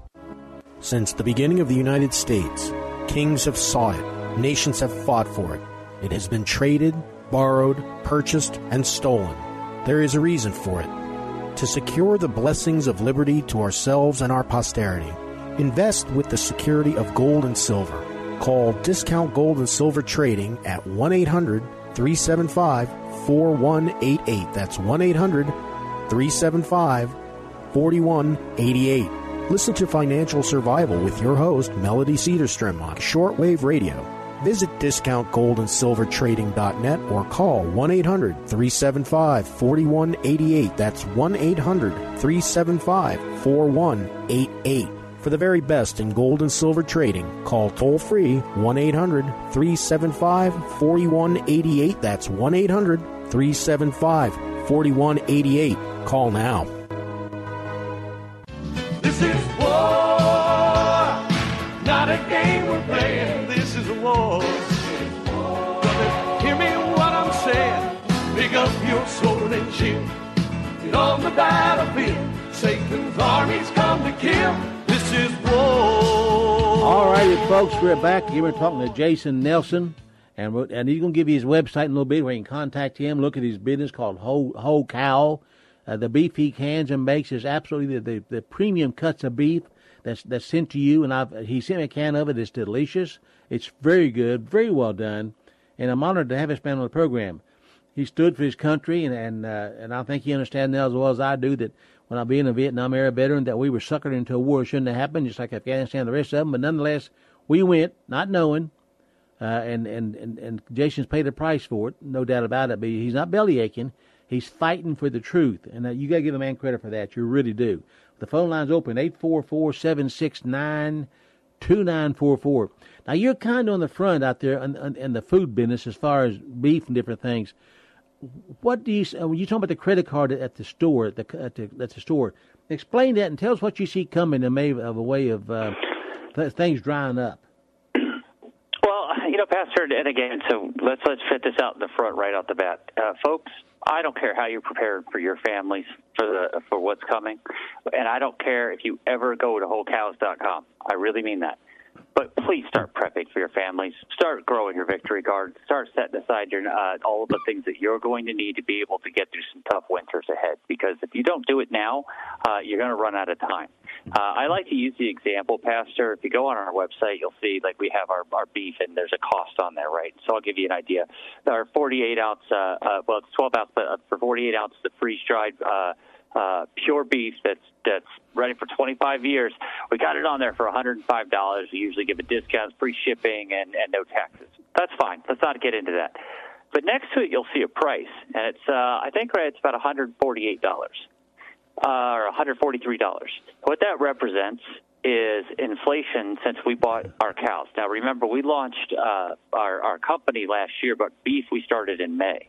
Speaker 8: Since the beginning of the United States, kings have sought it, nations have fought for it. It has been traded, borrowed, purchased, and stolen. There is a reason for it. To secure the blessings of liberty to ourselves and our posterity, invest with the security of gold and silver. Call Discount Gold and Silver Trading at one eight hundred, three seven five, four one eight eight. That's one eight hundred, three seven five, four one eight eight. Listen to Financial Survival with your host, Melody Cedarstrom, on Shortwave Radio. Visit discount gold and silver trading dot net or call one eight hundred, three seven five, four one eight eight. That's one eight hundred, three seven five, four one eight eight. For the very best in gold and silver trading, call toll-free one eight hundred, three seven five, four one eight eight. That's one eight hundred, three seven five, four one eight eight. Call now.
Speaker 2: This is war, not a game we're playing. This is a war. Brothers, hear me what I'm saying. Pick up your sword and shield. Get on the battlefield. Satan's armies come to kill. This is war.
Speaker 4: All righty, folks, we're back. You were talking to Jason Nelson, and we're, and he's going to give you his website in a little bit where you can contact him. Look at his business called Whole, Whole Cow. Uh, the beef he cans and makes is absolutely the, the, the premium cuts of beef that's that's sent to you, and I've he sent me a can of it. It's delicious. It's very good, very well done, and I'm honored to have this man on the program. He stood for his country, and and uh, and I think he understands now as well as I do that when I being a Vietnam era veteran that we were suckered into a war that shouldn't have happened, just like Afghanistan and the rest of them. But nonetheless, we went, not knowing, uh, and, and, and, and Jason's paid a price for it, no doubt about it. But he's not belly aching. He's fighting for the truth, and uh, you got to give a man credit for that. You really do. The phone line's open, eight four four, seven six nine, two nine four four. Now, you're kind of on the front out there in, in, in the food business as far as beef and different things. What do you, uh, when you talk about the credit card at the store, at the, at the, at the store, explain that and tell us what you see coming in May of a way of uh, th- things drying up.
Speaker 5: Well, you know, Pastor, and again, so let's let's fit this out in the front right out the bat. Uh, folks, I don't care how you're prepared for your families for the for what's coming, and I don't care if you ever go to whole cows dot com. I really mean that. But please start prepping for your families. Start growing your victory card. Start setting aside your uh, all of the things that you're going to need to be able to get through some tough winters ahead. Because if you don't do it now, uh, you're going to run out of time. Uh, I like to use the example, Pastor. If you go on our website, you'll see like we have our, our beef, and there's a cost on there, right? So I'll give you an idea. Our forty-eight ounce, uh, uh, well, it's twelve ounce, but for forty-eight ounces of freeze-dried uh, uh, pure beef that's that's ready for twenty-five years. We got it on there for one hundred five dollars. We usually give a discount, free shipping, and, and no taxes. That's fine. Let's not get into that. But next to it, you'll see a price, and it's uh, I think right, it's about one hundred forty-eight dollars. uh, or one hundred forty-three dollars. What that represents is inflation since we bought our cows. Now, remember, we launched uh, our, our company last year, but beef we started in May.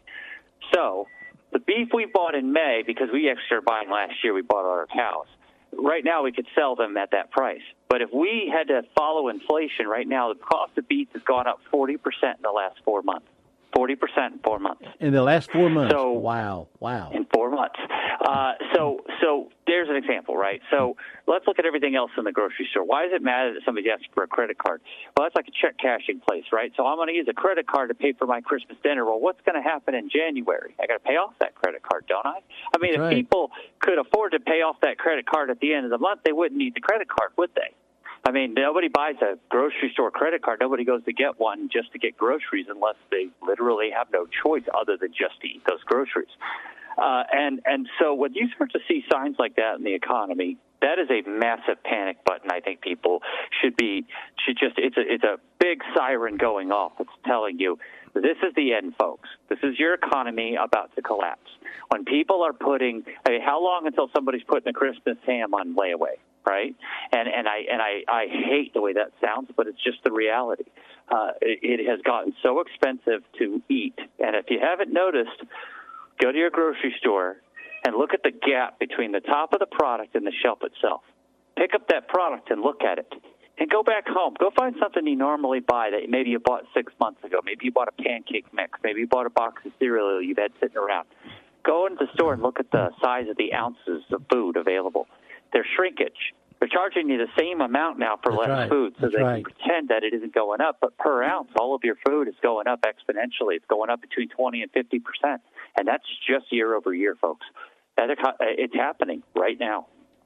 Speaker 5: So the beef we bought in May, because we actually started buying last year, we bought our cows. Right now, we could sell them at that price. But if we had to follow inflation right now, the cost of beef has gone up forty percent in the last four months. forty percent in four months.
Speaker 4: In the last four months?
Speaker 5: So,
Speaker 4: wow, wow.
Speaker 5: In four months. Uh, so so there's an example, right? So let's look at everything else in the grocery store. Why does it matter that somebody asks for a credit card? Well, that's like a check cashing place, right? So I'm going to use a credit card to pay for my Christmas dinner. Well, what's going to happen in January? I got to pay off that credit card, don't I? I mean,
Speaker 4: that's
Speaker 5: if
Speaker 4: right.
Speaker 5: people could afford to pay off that credit card at the end of the month, they wouldn't need the credit card, would they? I mean, nobody buys a grocery store credit card. Nobody goes to get one just to get groceries unless they literally have no choice other than just to eat those groceries. Uh, and, and so when you start to see signs like that in the economy, that is a massive panic button. I think people should be should just it's a it's a big siren going off. It's telling you this is the end, folks. This is your economy about to collapse. When people are putting, I mean, how long until somebody's putting a Christmas ham on layaway, right? And and I and I, I hate the way that sounds, but it's just the reality. Uh, it, it has gotten so expensive to eat, and if you haven't noticed, go to your grocery store and look at the gap between the top of the product and the shelf itself. Pick up that product and look at it. And go back home. Go find something you normally buy that maybe you bought six months ago. Maybe you bought a pancake mix. Maybe you bought a box of cereal you've had sitting around. Go into the store and look at the size of the ounces of food available. There's shrinkage. They're charging you the same amount now for
Speaker 4: That's
Speaker 5: less
Speaker 4: right.
Speaker 5: food, so
Speaker 4: That's
Speaker 5: they
Speaker 4: right.
Speaker 5: can pretend that it isn't going up. But per ounce, all of your food is going up exponentially. It's going up between twenty and fifty percent, and that's just year over year, folks. That it's happening right now.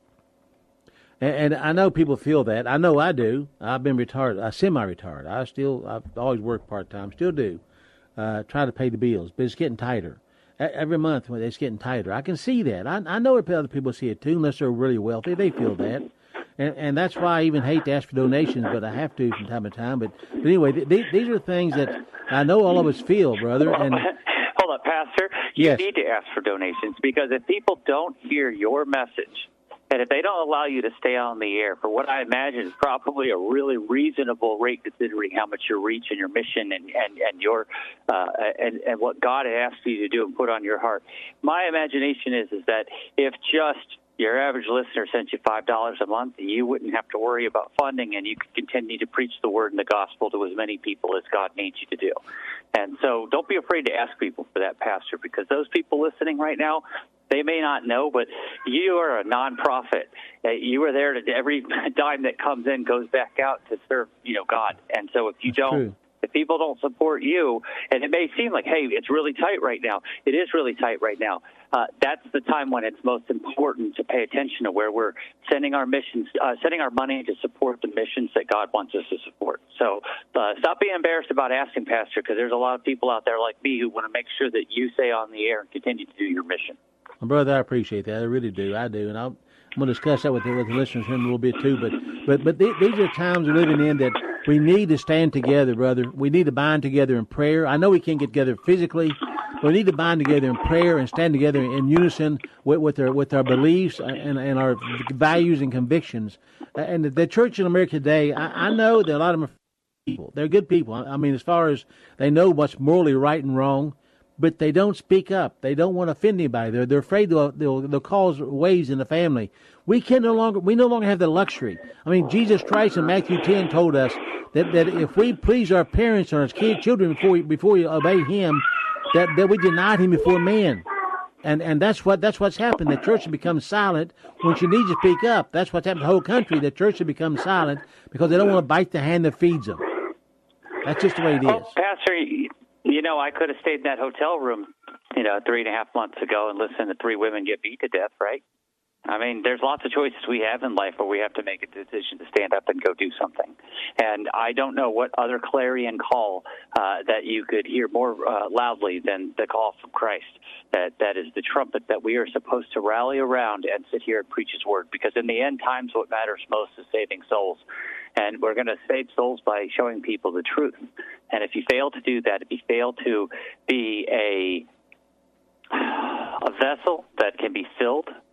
Speaker 4: And, and I know people feel that. I know I do. I've been retired. I semi-retired. I still, I've always worked part-time, still do, uh, try to pay the bills, but it's getting tighter. Every month it's getting tighter. I can see that. I, I know other people see it too, unless they're really wealthy. They feel that. And, and that's why I even hate to ask for donations, but I have to from time to time. But, but anyway, th- these are things that I know all of us feel, brother. And
Speaker 5: hold up, Pastor. You
Speaker 4: yes.
Speaker 5: need to ask for donations, because if people don't hear your message, and if they don't allow you to stay on the air for what I imagine is probably a really reasonable rate, considering how much your reach and your mission and, and, and your uh, and, and what God asked you to do and put on your heart, my imagination is is that if just your average listener sent you five dollars a month, you wouldn't have to worry about funding, and you could continue to preach the word and the gospel to as many people as God needs you to do. And so don't be afraid to ask people for that, Pastor, because those people listening right now, they may not know, but you are a nonprofit. You are there to every dime that comes in goes back out to serve, you know, God. And so if you
Speaker 4: That's
Speaker 5: don't,
Speaker 4: true.
Speaker 5: if people don't support you, and it may seem like, hey, it's really tight right now. It is really tight right now. Uh, that's the time when it's most important to pay attention to where we're sending our missions, uh, sending our money to support the missions that God wants us to support. So uh, stop being embarrassed about asking, Pastor, because there's a lot of people out there like me who want to make sure that you stay on the air and continue to do your mission.
Speaker 4: Well, brother, I appreciate that. I really do. I do. And I'll, I'm going to discuss that with the, with the listeners here in a little bit, too. But but but th- these are times we're living in that we need to stand together, brother. We need to bind together in prayer. I know we can't get together physically, but we need to bind together in prayer and stand together in unison with, with, our, with our beliefs and, and our values and convictions. And the, the church in America today, I, I know that a lot of them are people. They're good people. I mean, as far as they know what's morally right and wrong, but they don't speak up. They don't want to offend anybody. They're they're afraid they'll they'll, they'll cause waves in the family. We can no longer we no longer have the luxury. I mean, Jesus Christ in Matthew ten told us that, that if we please our parents or our kids, children before we, before we obey Him, that, that we denied Him before men. And and that's what that's what's happened. The church has become silent when she needs to speak up. That's what's happened to the whole country. The church has become silent because they don't want to bite the hand that feeds them. That's just the way it is.
Speaker 5: Oh, Pastor, you know, I could have stayed in that hotel room, you know, three and a half months ago and listened to three women get beat to death, right? I mean, there's lots of choices we have in life where we have to make a decision to stand up and go do something. And I don't know what other clarion call uh, that you could hear more uh, loudly than the call from Christ. That that is the trumpet that we are supposed to rally around and sit here and preach His word. Because in the end times, what matters most is saving souls. And we're going to save souls by showing people the truth. And if you fail to do that, if you fail to be a a vessel that can be filled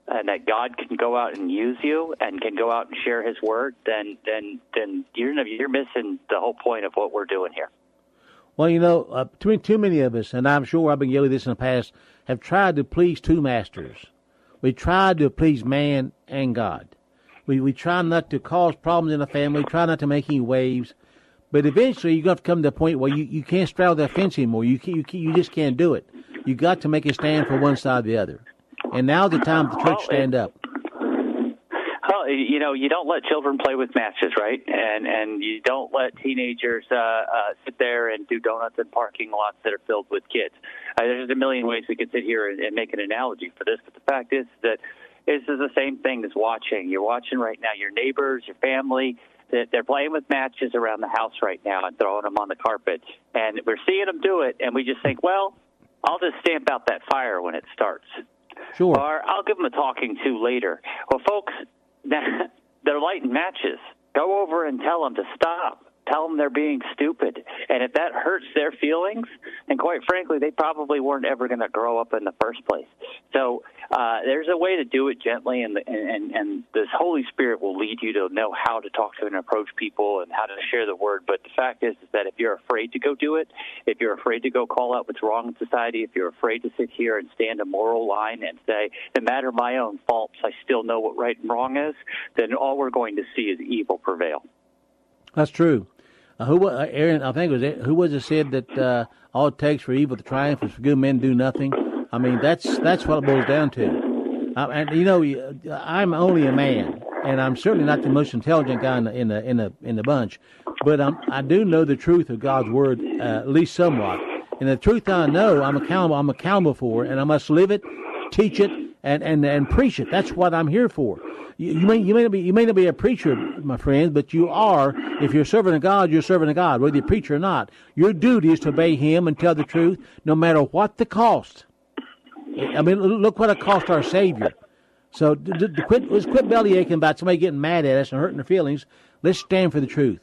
Speaker 5: and that God can go out and use you and can go out and share his word, then then then you're you're missing the whole point of what we're doing here.
Speaker 4: Well, you know, uh, too, too many of us, and I'm sure I've been guilty of this in the past, have tried to please two masters. We tried to please man and God. We we try not to cause problems in the family, try not to make any waves, but eventually you're going to come to the point where you, you can't straddle that fence anymore. You can't, you can't, you just can't do it. You got to make a stand for one side or the other. And now's the time for the church
Speaker 5: well,
Speaker 4: stand up.
Speaker 5: Well, you know, you don't let children play with matches, right? And and you don't let teenagers uh, uh, sit there and do donuts in parking lots that are filled with kids. Uh, there's a million ways we could sit here and, and make an analogy for this, but the fact is that this is the same thing as watching. You're watching right now your neighbors, your family. They're playing with matches around the house right now and throwing them on the carpet. And we're seeing them do it, and we just think, well, I'll just stamp out that fire when it starts.
Speaker 4: Sure.
Speaker 5: Or I'll give them a talking to later. Well, folks, they're lighting matches. Go over and tell them to stop. Tell them they're being stupid. And if that hurts their feelings, then quite frankly, they probably weren't ever going to grow up in the first place. So uh, there's a way to do it gently, and, and, and this Holy Spirit will lead you to know how to talk to and approach people and how to share the word. But the fact is, is that if you're afraid to go do it, if you're afraid to go call out what's wrong in society, if you're afraid to sit here and stand a moral line and say, no matter my own faults, I still know what right and wrong is, then all we're going to see is evil prevail.
Speaker 4: That's true. Uh, who, uh, Aaron, I think it was who was it said that uh, all it takes for evil to triumph is for good men to do nothing. I mean, that's that's what it boils down to. Uh, and you know, I'm only a man, and I'm certainly not the most intelligent guy in the in the in the, in the bunch. But um, I do know the truth of God's word, uh, at least somewhat. And the truth I know, I'm accountable. I'm accountable for, and I must live it, teach it, and and, and preach it. That's what I'm here for. You, you may you may not be you may not be a preacher, my friends, but you are. If you're serving a God, you're serving a God, whether you're a preacher or not. Your duty is to obey Him and tell the truth, no matter what the cost. I mean, look what it cost our Savior. So d- d- quit, let's quit belly aching about somebody getting mad at us and hurting their feelings. Let's stand for the truth.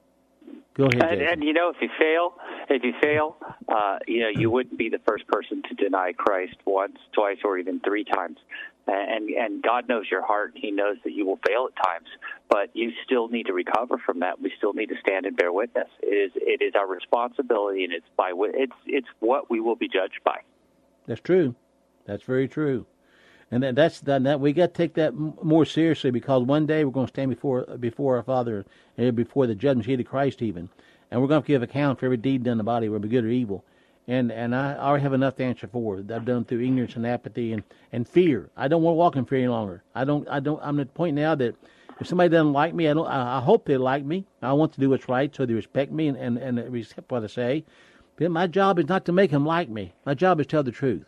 Speaker 4: Go ahead,
Speaker 5: and, and you know, if you fail, if you fail, uh, you know, you wouldn't be the first person to deny Christ once, twice, or even three times. And and God knows your heart. He knows that you will fail at times, but you still need to recover from that. We still need to stand and bear witness. It is it is our responsibility, and it's by it's it's what we will be judged by.
Speaker 4: That's true. That's very true. And that, that's that, that we got to take that more seriously, because one day we're going to stand before before our Father and before the judgment seat of Christ, even, and we're going to give account for every deed done in the body, whether good or evil. And and I already have enough to answer for that I've done through ignorance and apathy and, and fear. I don't want to walk in fear any longer. I don't. I don't. I'm at the point now that if somebody doesn't like me, I don't. I, I hope they like me. I want to do what's right, so they respect me and, and, and accept what I say. But my job is not to make them like me. My job is to tell the truth.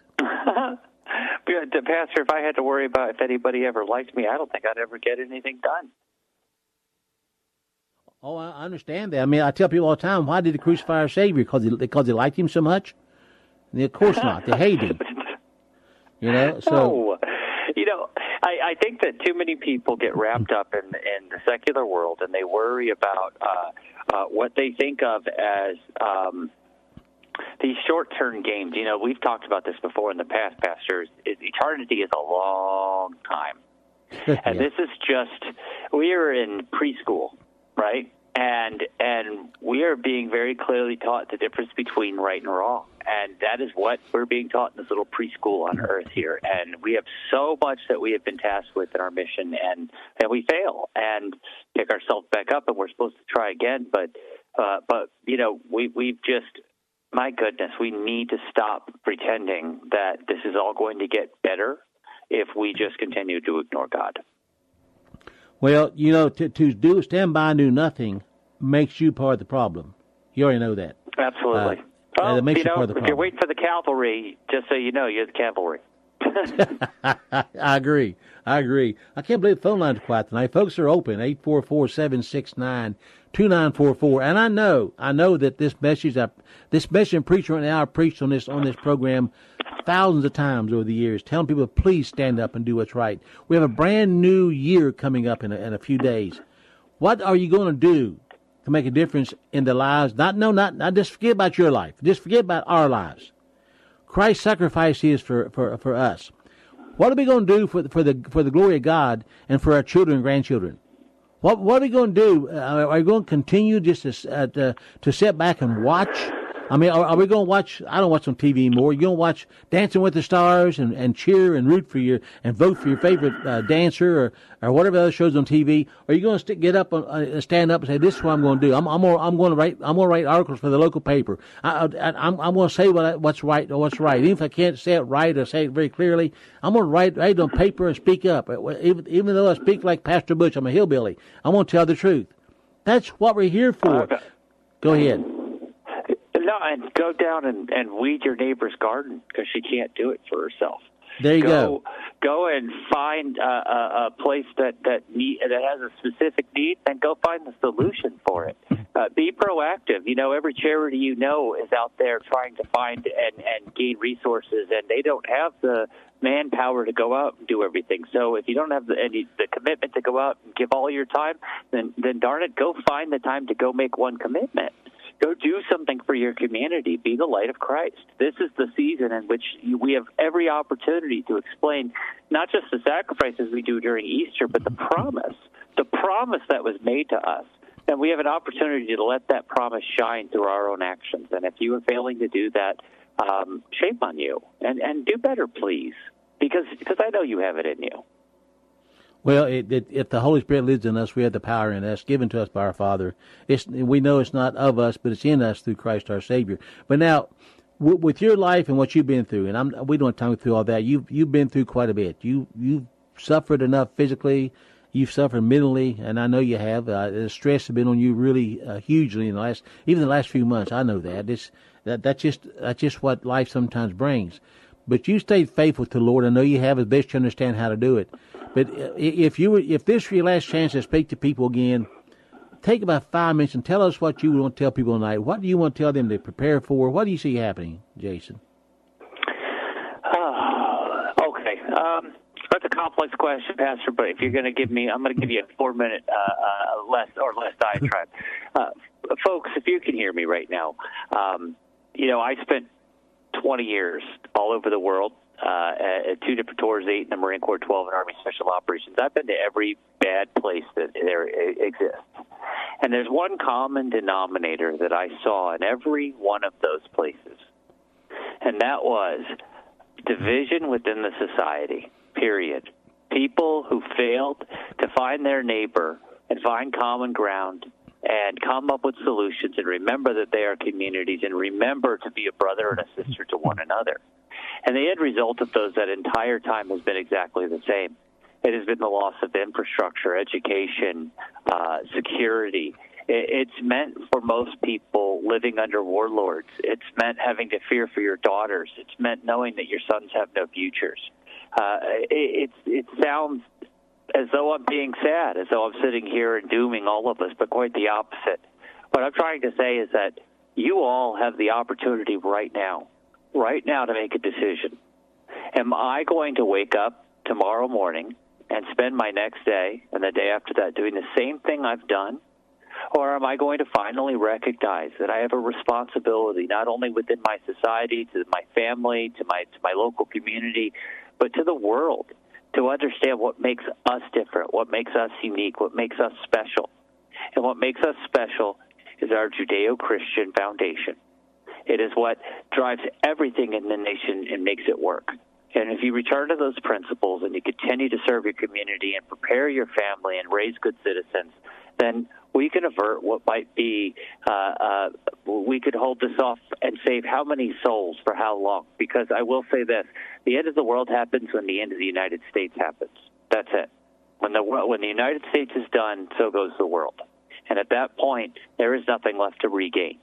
Speaker 5: Pastor, if I had to worry about if anybody ever liked me, I don't think I'd ever get anything done.
Speaker 4: Oh, I understand that. I mean, I tell people all the time, why did they crucify our Savior? Because they, because they liked him so much? And of course not. They hate him. You know, so.
Speaker 5: No. You know, I, I think that too many people get wrapped up in, in the secular world, and they worry about uh, uh, what they think of as um, these short-term games. You know, we've talked about this before in the past, pastors. Eternity is a long time. And
Speaker 4: Yeah.
Speaker 5: this is just, we are in preschool, right? And and we are being very clearly taught the difference between right and wrong. And that is what we're being taught in this little preschool on earth here. And we have so much that we have been tasked with in our mission, and, and we fail and pick ourselves back up, and we're supposed to try again. But, uh, but you know, we, we've just, my goodness, we need to stop pretending that this is all going to get better if we just continue to ignore God.
Speaker 4: Well, you know, to, to do stand by and do nothing makes you part of the problem. You already know that.
Speaker 5: Absolutely.
Speaker 4: Uh,
Speaker 5: well,
Speaker 4: that makes
Speaker 5: you
Speaker 4: you
Speaker 5: know,
Speaker 4: part of the
Speaker 5: if you're
Speaker 4: problem.
Speaker 5: waiting for the cavalry, just so you know, you're the cavalry.
Speaker 4: I agree. I agree. I can't believe the phone lines are quiet tonight. Folks are open, eight four four, seven six nine, two nine four four. And I know, I know that this message, I, this message and preacher and I preached on this, on this program thousands of times over the years, telling people to please stand up and do what's right. We have a brand new year coming up in a, in a few days. What are you going to do to make a difference in the lives? Not, no, not, not just forget about your life. Just forget about our lives. Christ's sacrifice is for, for, for us. What are we going to do for the, for the for the glory of God and for our children and grandchildren? What what are we going to do? Uh, are we going to continue just to uh, to, to sit back and watch? I mean, are, are we going to watch? I don't watch on T V anymore. You're going to watch Dancing with the Stars and, and cheer and root for your and vote for your favorite uh, dancer or, or whatever other shows on T V. Or are you going to st- get up and uh, stand up and say, "This is what I'm going to do. I'm I'm going I'm going to write I'm going to write articles for the local paper. I, I, I'm I'm going to say what I, what's right or what's right. Even if I can't say it right or say it very clearly, I'm going to write write it on paper and speak up. Even even though I speak like Pastor Butch, I'm a hillbilly. I'm going to tell the truth. That's what we're here for.
Speaker 5: Okay.
Speaker 4: Go ahead.
Speaker 5: No, and go down and, and weed your neighbor's garden because she can't do it for herself.
Speaker 4: There you
Speaker 5: go.
Speaker 4: go.
Speaker 5: Go and find a, a, a place that that, need, that has a specific need, and go find the solution for it. Uh, be proactive. You know, every charity you know is out there trying to find and, and gain resources, and they don't have the manpower to go out and do everything. So if you don't have the, any, the commitment to go out and give all your time, then, then darn it, go find the time to go make one commitment. Go do something for your community. Be the light of Christ. This is the season in which we have every opportunity to explain not just the sacrifices we do during Easter, but the promise, the promise that was made to us. And we have an opportunity to let that promise shine through our own actions. And if you are failing to do that, um, shame on you. And, and do better, please, because because I know you have it in you.
Speaker 4: Well, it, it, if the Holy Spirit lives in us, we have the power in us, given to us by our Father. It's, we know it's not of us, but it's in us through Christ our Savior. But now, w- with your life and what you've been through, and I'm, we don't have time to go through all that, you've, you've been through quite a bit. You, you've suffered enough physically, you've suffered mentally, and I know you have. Uh, the stress has been on you really uh, hugely in the last, even the last few months. I know that. It's, that that's just that's just what life sometimes brings. But you stayed faithful to the Lord. I know you have as best you understand how to do it. But if you if this were your last chance to speak to people again, take about five minutes and tell us what you want to tell people tonight. What do you want to tell them to prepare for? What do you see happening, Jason?
Speaker 5: Uh, okay. Um, that's a complex question, Pastor, but if you're going to give me, I'm going to give you a four-minute uh, uh, less or less diatribe. uh, folks, if you can hear me right now, um, you know, I spent twenty years all over the world. Uh, at two different tours, eight in the Marine Corps, twelve in Army Special Operations. I've been to every bad place that there exists. And there's one common denominator that I saw in every one of those places, and that was division within the society, period. People who failed to find their neighbor and find common ground and come up with solutions and remember that they are communities and remember to be a brother and a sister to one another. And the end result of those that entire time has been exactly the same. It has been the loss of infrastructure, education, uh, security. It's meant for most people living under warlords. It's meant having to fear for your daughters. It's meant knowing that your sons have no futures. Uh, it, it, it sounds as though I'm being sad, as though I'm sitting here and dooming all of us, but quite the opposite. What I'm trying to say is that you all have the opportunity right now, right now to make a decision. Am I going to wake up tomorrow morning and spend my next day and the day after that doing the same thing I've done? Or am I going to finally recognize that I have a responsibility not only within my society, to my family, to my to my local community, but to the world, to understand what makes us different, what makes us unique, what makes us special. And what makes us special is our Judeo-Christian foundation. It is what drives everything in the nation and makes it work. And if you return to those principles and you continue to serve your community and prepare your family and raise good citizens, then we can avert what might be, uh, uh, we could hold this off and save how many souls for how long? Because I will say this, the end of the world happens when the end of the United States happens. That's it. When the, when the United States is done, so goes the world. And at that point, there is nothing left to regain.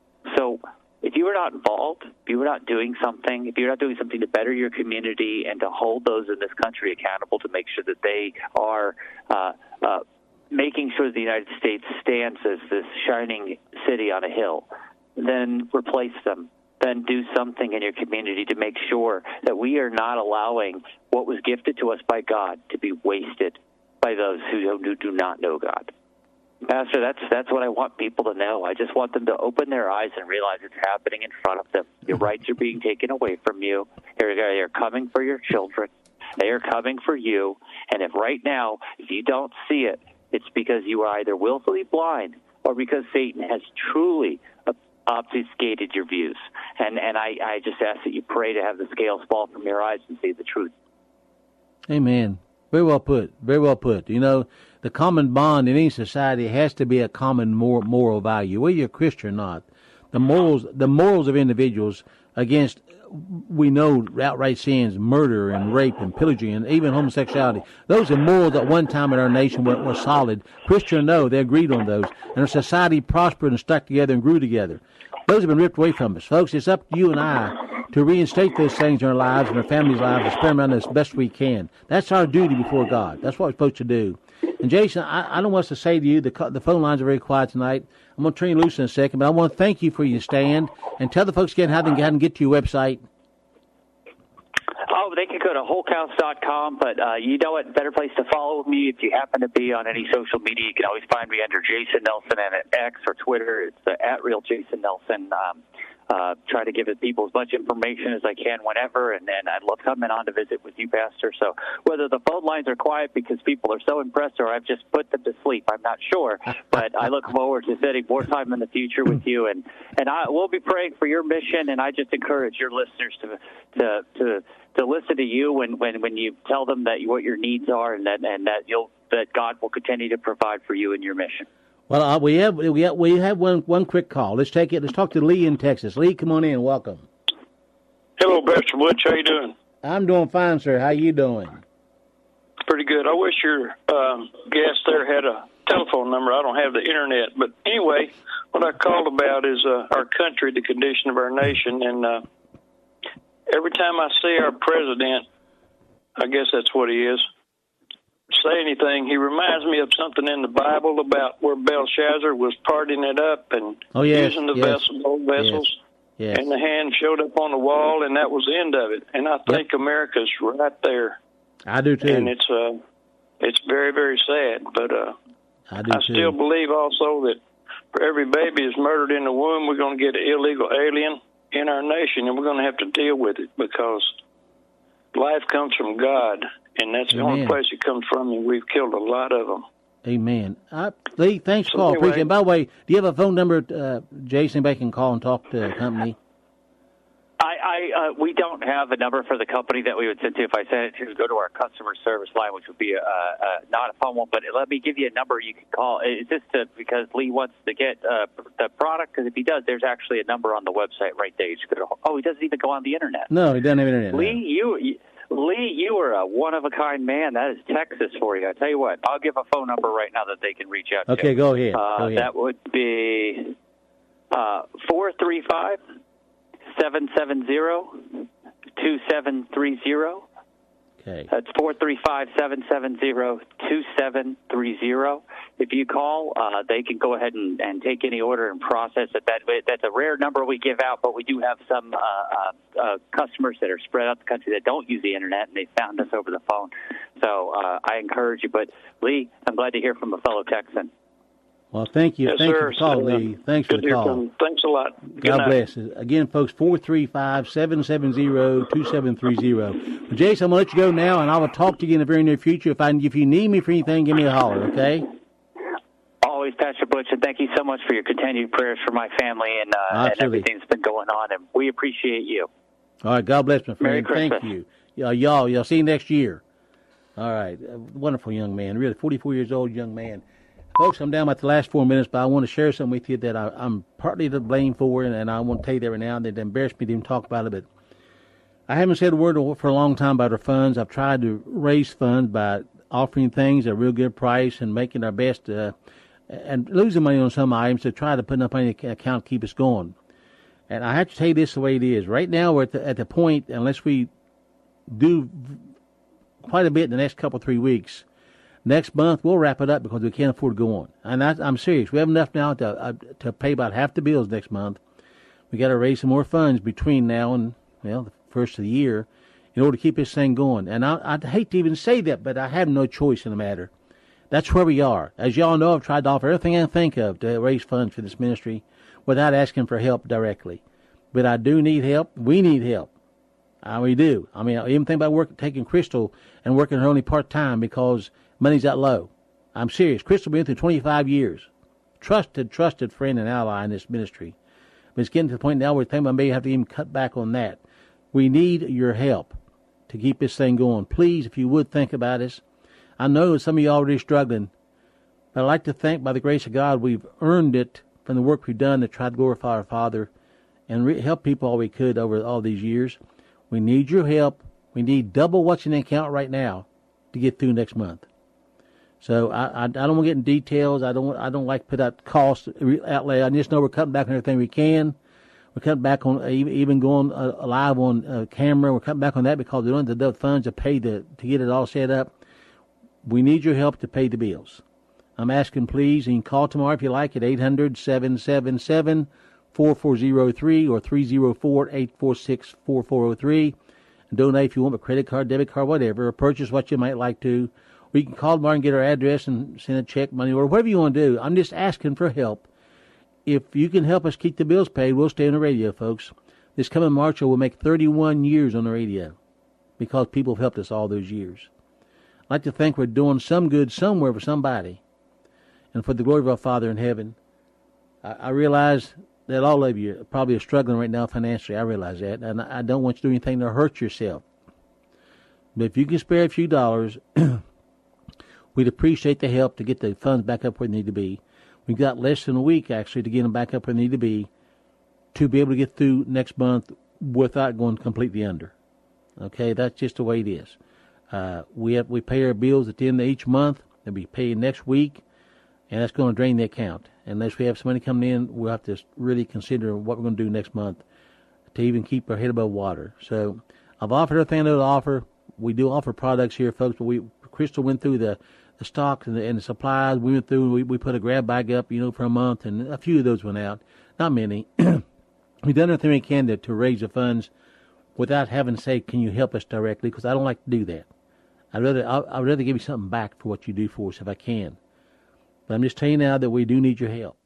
Speaker 5: So if you are not involved, if you are not doing something, if you're not doing something to better your community and to hold those in this country accountable to make sure that they are uh, uh, making sure the United States stands as this shining city on a hill, then replace them. Then do something in your community to make sure that we are not allowing what was gifted to us by God to be wasted by those who, who do not know God. Pastor, that's that's what I want people to know. I just want them to open their eyes and realize it's happening in front of them. Your rights are being taken away from you. They're, they're coming for your children. They are coming for you. And if right now, if you don't see it, it's because you are either willfully blind or because Satan has truly obfuscated your views. And and I, I just ask that you pray to have the scales fall from your eyes and see the truth.
Speaker 4: Amen. Very well put. Very well put. You know, the common bond in any society has to be a common moral, moral value, whether you're a Christian or not. The morals, the morals of individuals against, we know, outright sins, murder and rape and pillaging and even homosexuality. Those are morals at one time in our nation were, were solid. Christian or no, they agreed on those. And our society prospered and stuck together and grew together. Those have been ripped away from us. Folks, it's up to you and I to reinstate those things in our lives and our families' lives and experiment as best we can. That's our duty before God. That's what we're supposed to do. And, Jason, I, I don't want us to say to you, the, the phone lines are very quiet tonight. I'm going to turn you loose in a second, but I want to thank you for your stand and tell the folks again how they can get to your website.
Speaker 5: Oh, they can go to whole counts dot com, but uh, you know what? Better place to follow me if you happen to be on any social media. You can always find me under Jason Nelson and at X or Twitter. It's uh, at Real Jason Nelson. Um, uh, try to give people as much information as I can whenever, and then I'd love coming on to visit with you, Pastor. So whether the phone lines are quiet because people are so impressed or I've just put them to sleep, I'm not sure. But I look forward to spending more time in the future with you, and, and I will be praying for your mission, and I just encourage your listeners to to to to listen to you when, when, when you tell them that what your needs are and that and that you'll that God will continue to provide for you and your mission.
Speaker 4: Well, uh, we have we have, we have one one quick call. Let's take it. Let's talk to Lee in Texas. Lee, come on in. Welcome.
Speaker 9: Hello, Pastor Butch. How you doing?
Speaker 4: I'm doing fine, sir. How you doing?
Speaker 9: Pretty good. I wish your um, guest there had a telephone number. I don't have the internet, but anyway, what I called about is uh, our country, the condition of our nation, and uh, every time I see our president, I guess that's what he is, say anything, he reminds me of something in the Bible about where Belshazzar was partying it up and
Speaker 4: oh, yes,
Speaker 9: using the
Speaker 4: yes,
Speaker 9: vessel, old vessels,
Speaker 4: yes, yes.
Speaker 9: and the hand showed up on the wall, and that was the end of it. And I think yep. America's right there.
Speaker 4: I do too.
Speaker 9: And it's uh, it's very, very sad. But uh,
Speaker 4: I, do
Speaker 9: I
Speaker 4: too.
Speaker 9: still believe also that for every baby is murdered in the womb, we're going to get an illegal alien in our nation, and we're going to have to deal with it because life comes from God, and that's the
Speaker 4: Amen.
Speaker 9: only place it comes from, and we've killed a lot of them.
Speaker 4: Amen. Uh, Lee, thanks for
Speaker 9: so
Speaker 4: calling.
Speaker 9: anyway,
Speaker 4: Appreciate it. By the way, do you have a phone number, uh, Jason, anybody can call and talk to the company?
Speaker 5: I, I uh, we don't have a number for the company that we would send to. If I send it to, go to our customer service line, which would be a, a, not a phone one, but let me give you a number you can call. It's just to, because Lee wants to get uh, the product, because if he does, there's actually a number on the website right there. You just go to, oh, he doesn't even go on the Internet.
Speaker 4: No, he doesn't have Internet.
Speaker 5: Lee,
Speaker 4: no.
Speaker 5: you... you Lee, you are a one-of-a-kind man. That is Texas for you. I tell you what, I'll give a phone number right now that they can reach out
Speaker 4: okay,
Speaker 5: to.
Speaker 4: Okay, go ahead.
Speaker 5: Uh,
Speaker 4: go ahead.
Speaker 5: That would be uh, four three five, seven seven zero, two seven three zero.
Speaker 4: Okay.
Speaker 5: That's four three five, seven seven zero, two seven three zero. If you call, uh, they can go ahead and, and take any order and process it. That That's a rare number we give out, but we do have some uh, uh, uh, customers that are spread out the country that don't use the Internet, and they found us over the phone. So uh, I encourage you. But, Lee, I'm glad to hear from a fellow Texan.
Speaker 4: Well, thank you.
Speaker 9: Yes,
Speaker 4: Thanks
Speaker 9: sir.
Speaker 4: for the call,
Speaker 9: So, uh,
Speaker 4: Lee. Thanks for
Speaker 9: good
Speaker 4: the
Speaker 9: to hear
Speaker 4: call.
Speaker 9: from you. Thanks a lot. Good
Speaker 4: God
Speaker 9: night.
Speaker 4: bless. Again, folks, four three five, seven seven zero, two seven three zero. Well, Jason, I'm going to let you go now, and I will talk to you in the very near future. If I, if you need me for anything, give me a holler, okay?
Speaker 5: Always, Pastor Butch, and thank you so much for your continued prayers for my family and, uh, and everything that's been going on, and we appreciate you.
Speaker 4: All right, God bless my friend.
Speaker 5: Merry Christmas.
Speaker 4: Thank you. Y'all, y'all, y'all see you next year. All right, a wonderful young man, really forty-four years old young man. Folks, I'm down about the last four minutes, but I want to share something with you that I, I'm partly to blame for, and, and I want to tell you that right now, and it embarrassed me to even talk about it, but I haven't said a word for a long time about our funds. I've tried to raise funds by offering things at a real good price and making our best, uh, and losing money on some items to try to put enough money in the account to keep us going. And I have to tell you this the way it is. Right now, we're at the, at the point, unless we do quite a bit in the next couple, three weeks, next month we'll wrap it up because we can't afford to go on. And I, I'm serious. We have enough now to uh, to pay about half the bills next month. We got to raise some more funds between now and, well, the first of the year in order to keep this thing going. And I, I'd hate to even say that, but I have no choice in the matter. That's where we are. As y'all know, I've tried to offer everything I can think of to raise funds for this ministry without asking for help directly. But I do need help. We need help. Uh, we do. I mean, I even think about work, taking Crystal and working her only part-time because money's that low. I'm serious. Crystal been through twenty-five years. Trusted, trusted friend and ally in this ministry. But it's getting to the point now where we're thinking about maybe have to even cut back on that. We need your help to keep this thing going. Please, if you would, think about us. I know some of you are already struggling, but I'd like to think by the grace of God we've earned it from the work we've done to try to glorify our Father and re- help people all we could over all these years. We need your help. We need double what's in the account right now to get through next month. So I, I, I don't want to get in details. I don't I don't like to put out cost outlay. I just know we're cutting back on everything we can. We're cutting back on even going uh, live on uh, camera. We're cutting back on that because we don't have the funds to pay the to get it all set up. We need your help to pay the bills. I'm asking, please, and you can call tomorrow if you like at eight hundred, seven seven seven, four four zero three or three zero four, eight four six, four four zero three. And donate if you want a credit card, debit card, whatever, or purchase what you might like to. Or you can call tomorrow and get our address and send a check, money order, whatever you want to do. I'm just asking for help. If you can help us keep the bills paid, we'll stay on the radio, folks. This coming March, we'll make thirty-one years on the radio because people have helped us all those years. I'd like to think we're doing some good somewhere for somebody. And for the glory of our Father in heaven, I, I realize that all of you probably are struggling right now financially. I realize that. And I don't want you to do anything to hurt yourself. But if you can spare a few dollars, we'd appreciate the help to get the funds back up where they need to be. We've got less than a week, actually, to get them back up where they need to be to be able to get through next month without going completely under. Okay, that's just the way it is. Uh, we have we pay our bills at the end of each month. They'll be paid next week, and that's going to drain the account. Unless we have some money coming in, we'll have to really consider what we're going to do next month to even keep our head above water. So I've offered everything I know to offer. We do offer products here, folks, but we Crystal went through the, the stocks and the, and the supplies. We went through, we, we put a grab bag up, you know, for a month, and a few of those went out. Not many. We've done everything we can to, to raise the funds without having to say, can you help us directly? Because I don't like to do that. I'd rather, I'd rather give you something back for what you do for us if I can. But I'm just telling you now that we do need your help.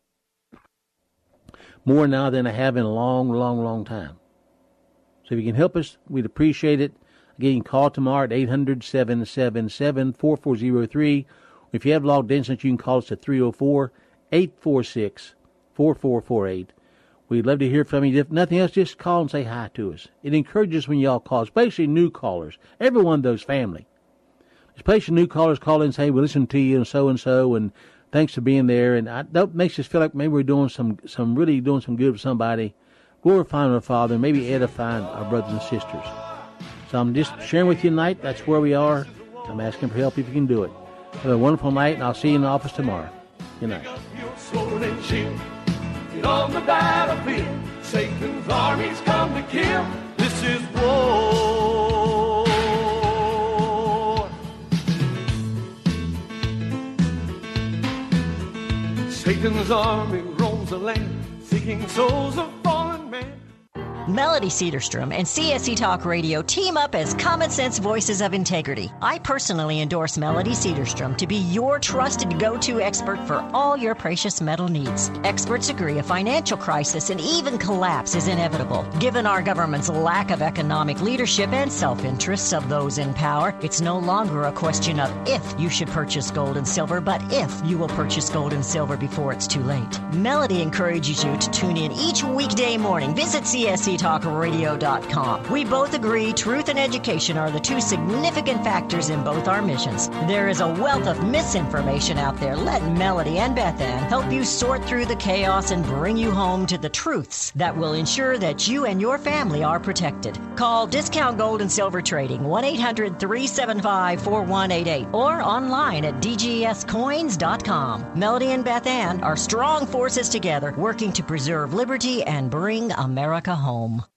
Speaker 4: More now than I have in a long, long, long time. So if you can help us, we'd appreciate it. Again, you can call tomorrow at eight hundred, seven seven seven, four four zero three. If you have logged in since, you can call us at three oh four, eight four six, four four four eight. We'd love to hear from you. If nothing else, just call and say hi to us. It encourages when y'all call, especially new callers. Everyone does family. Especially new callers call in and say, we listen to you and so-and-so, and thanks for being there. And I, that makes us feel like maybe we're doing some, some really doing some good for somebody, glorifying our Father, and maybe edifying our brothers and sisters. So I'm just sharing with you tonight. That's where we are. I'm asking for help if you can do it. Have a wonderful night, and I'll see you in the office tomorrow. Good night.
Speaker 2: Get on the battlefield. Satan's armies come to kill. This is war. Satan's army roams the land, seeking souls of fallen men.
Speaker 10: Melody Cedarstrom and C S C Talk Radio team up as common sense voices of integrity. I personally endorse Melody Cedarstrom to be your trusted go-to expert for all your precious metal needs. Experts agree a financial crisis and even collapse is inevitable. Given our government's lack of economic leadership and self-interests of those in power, it's no longer a question of if you should purchase gold and silver, but if you will purchase gold and silver before it's too late. Melody encourages you to tune in each weekday morning. Visit C S C talk radio dot com. We both agree truth and education are the two significant factors in both our missions. There is a wealth of misinformation out there. Let Melody and Beth Ann help you sort through the chaos and bring you home to the truths that will ensure that you and your family are protected. Call Discount Gold and Silver Trading one eight hundred, three seven five, four one eight eight or online at d g s coins dot com. Melody and Beth Ann are strong forces together working to preserve liberty and bring America home.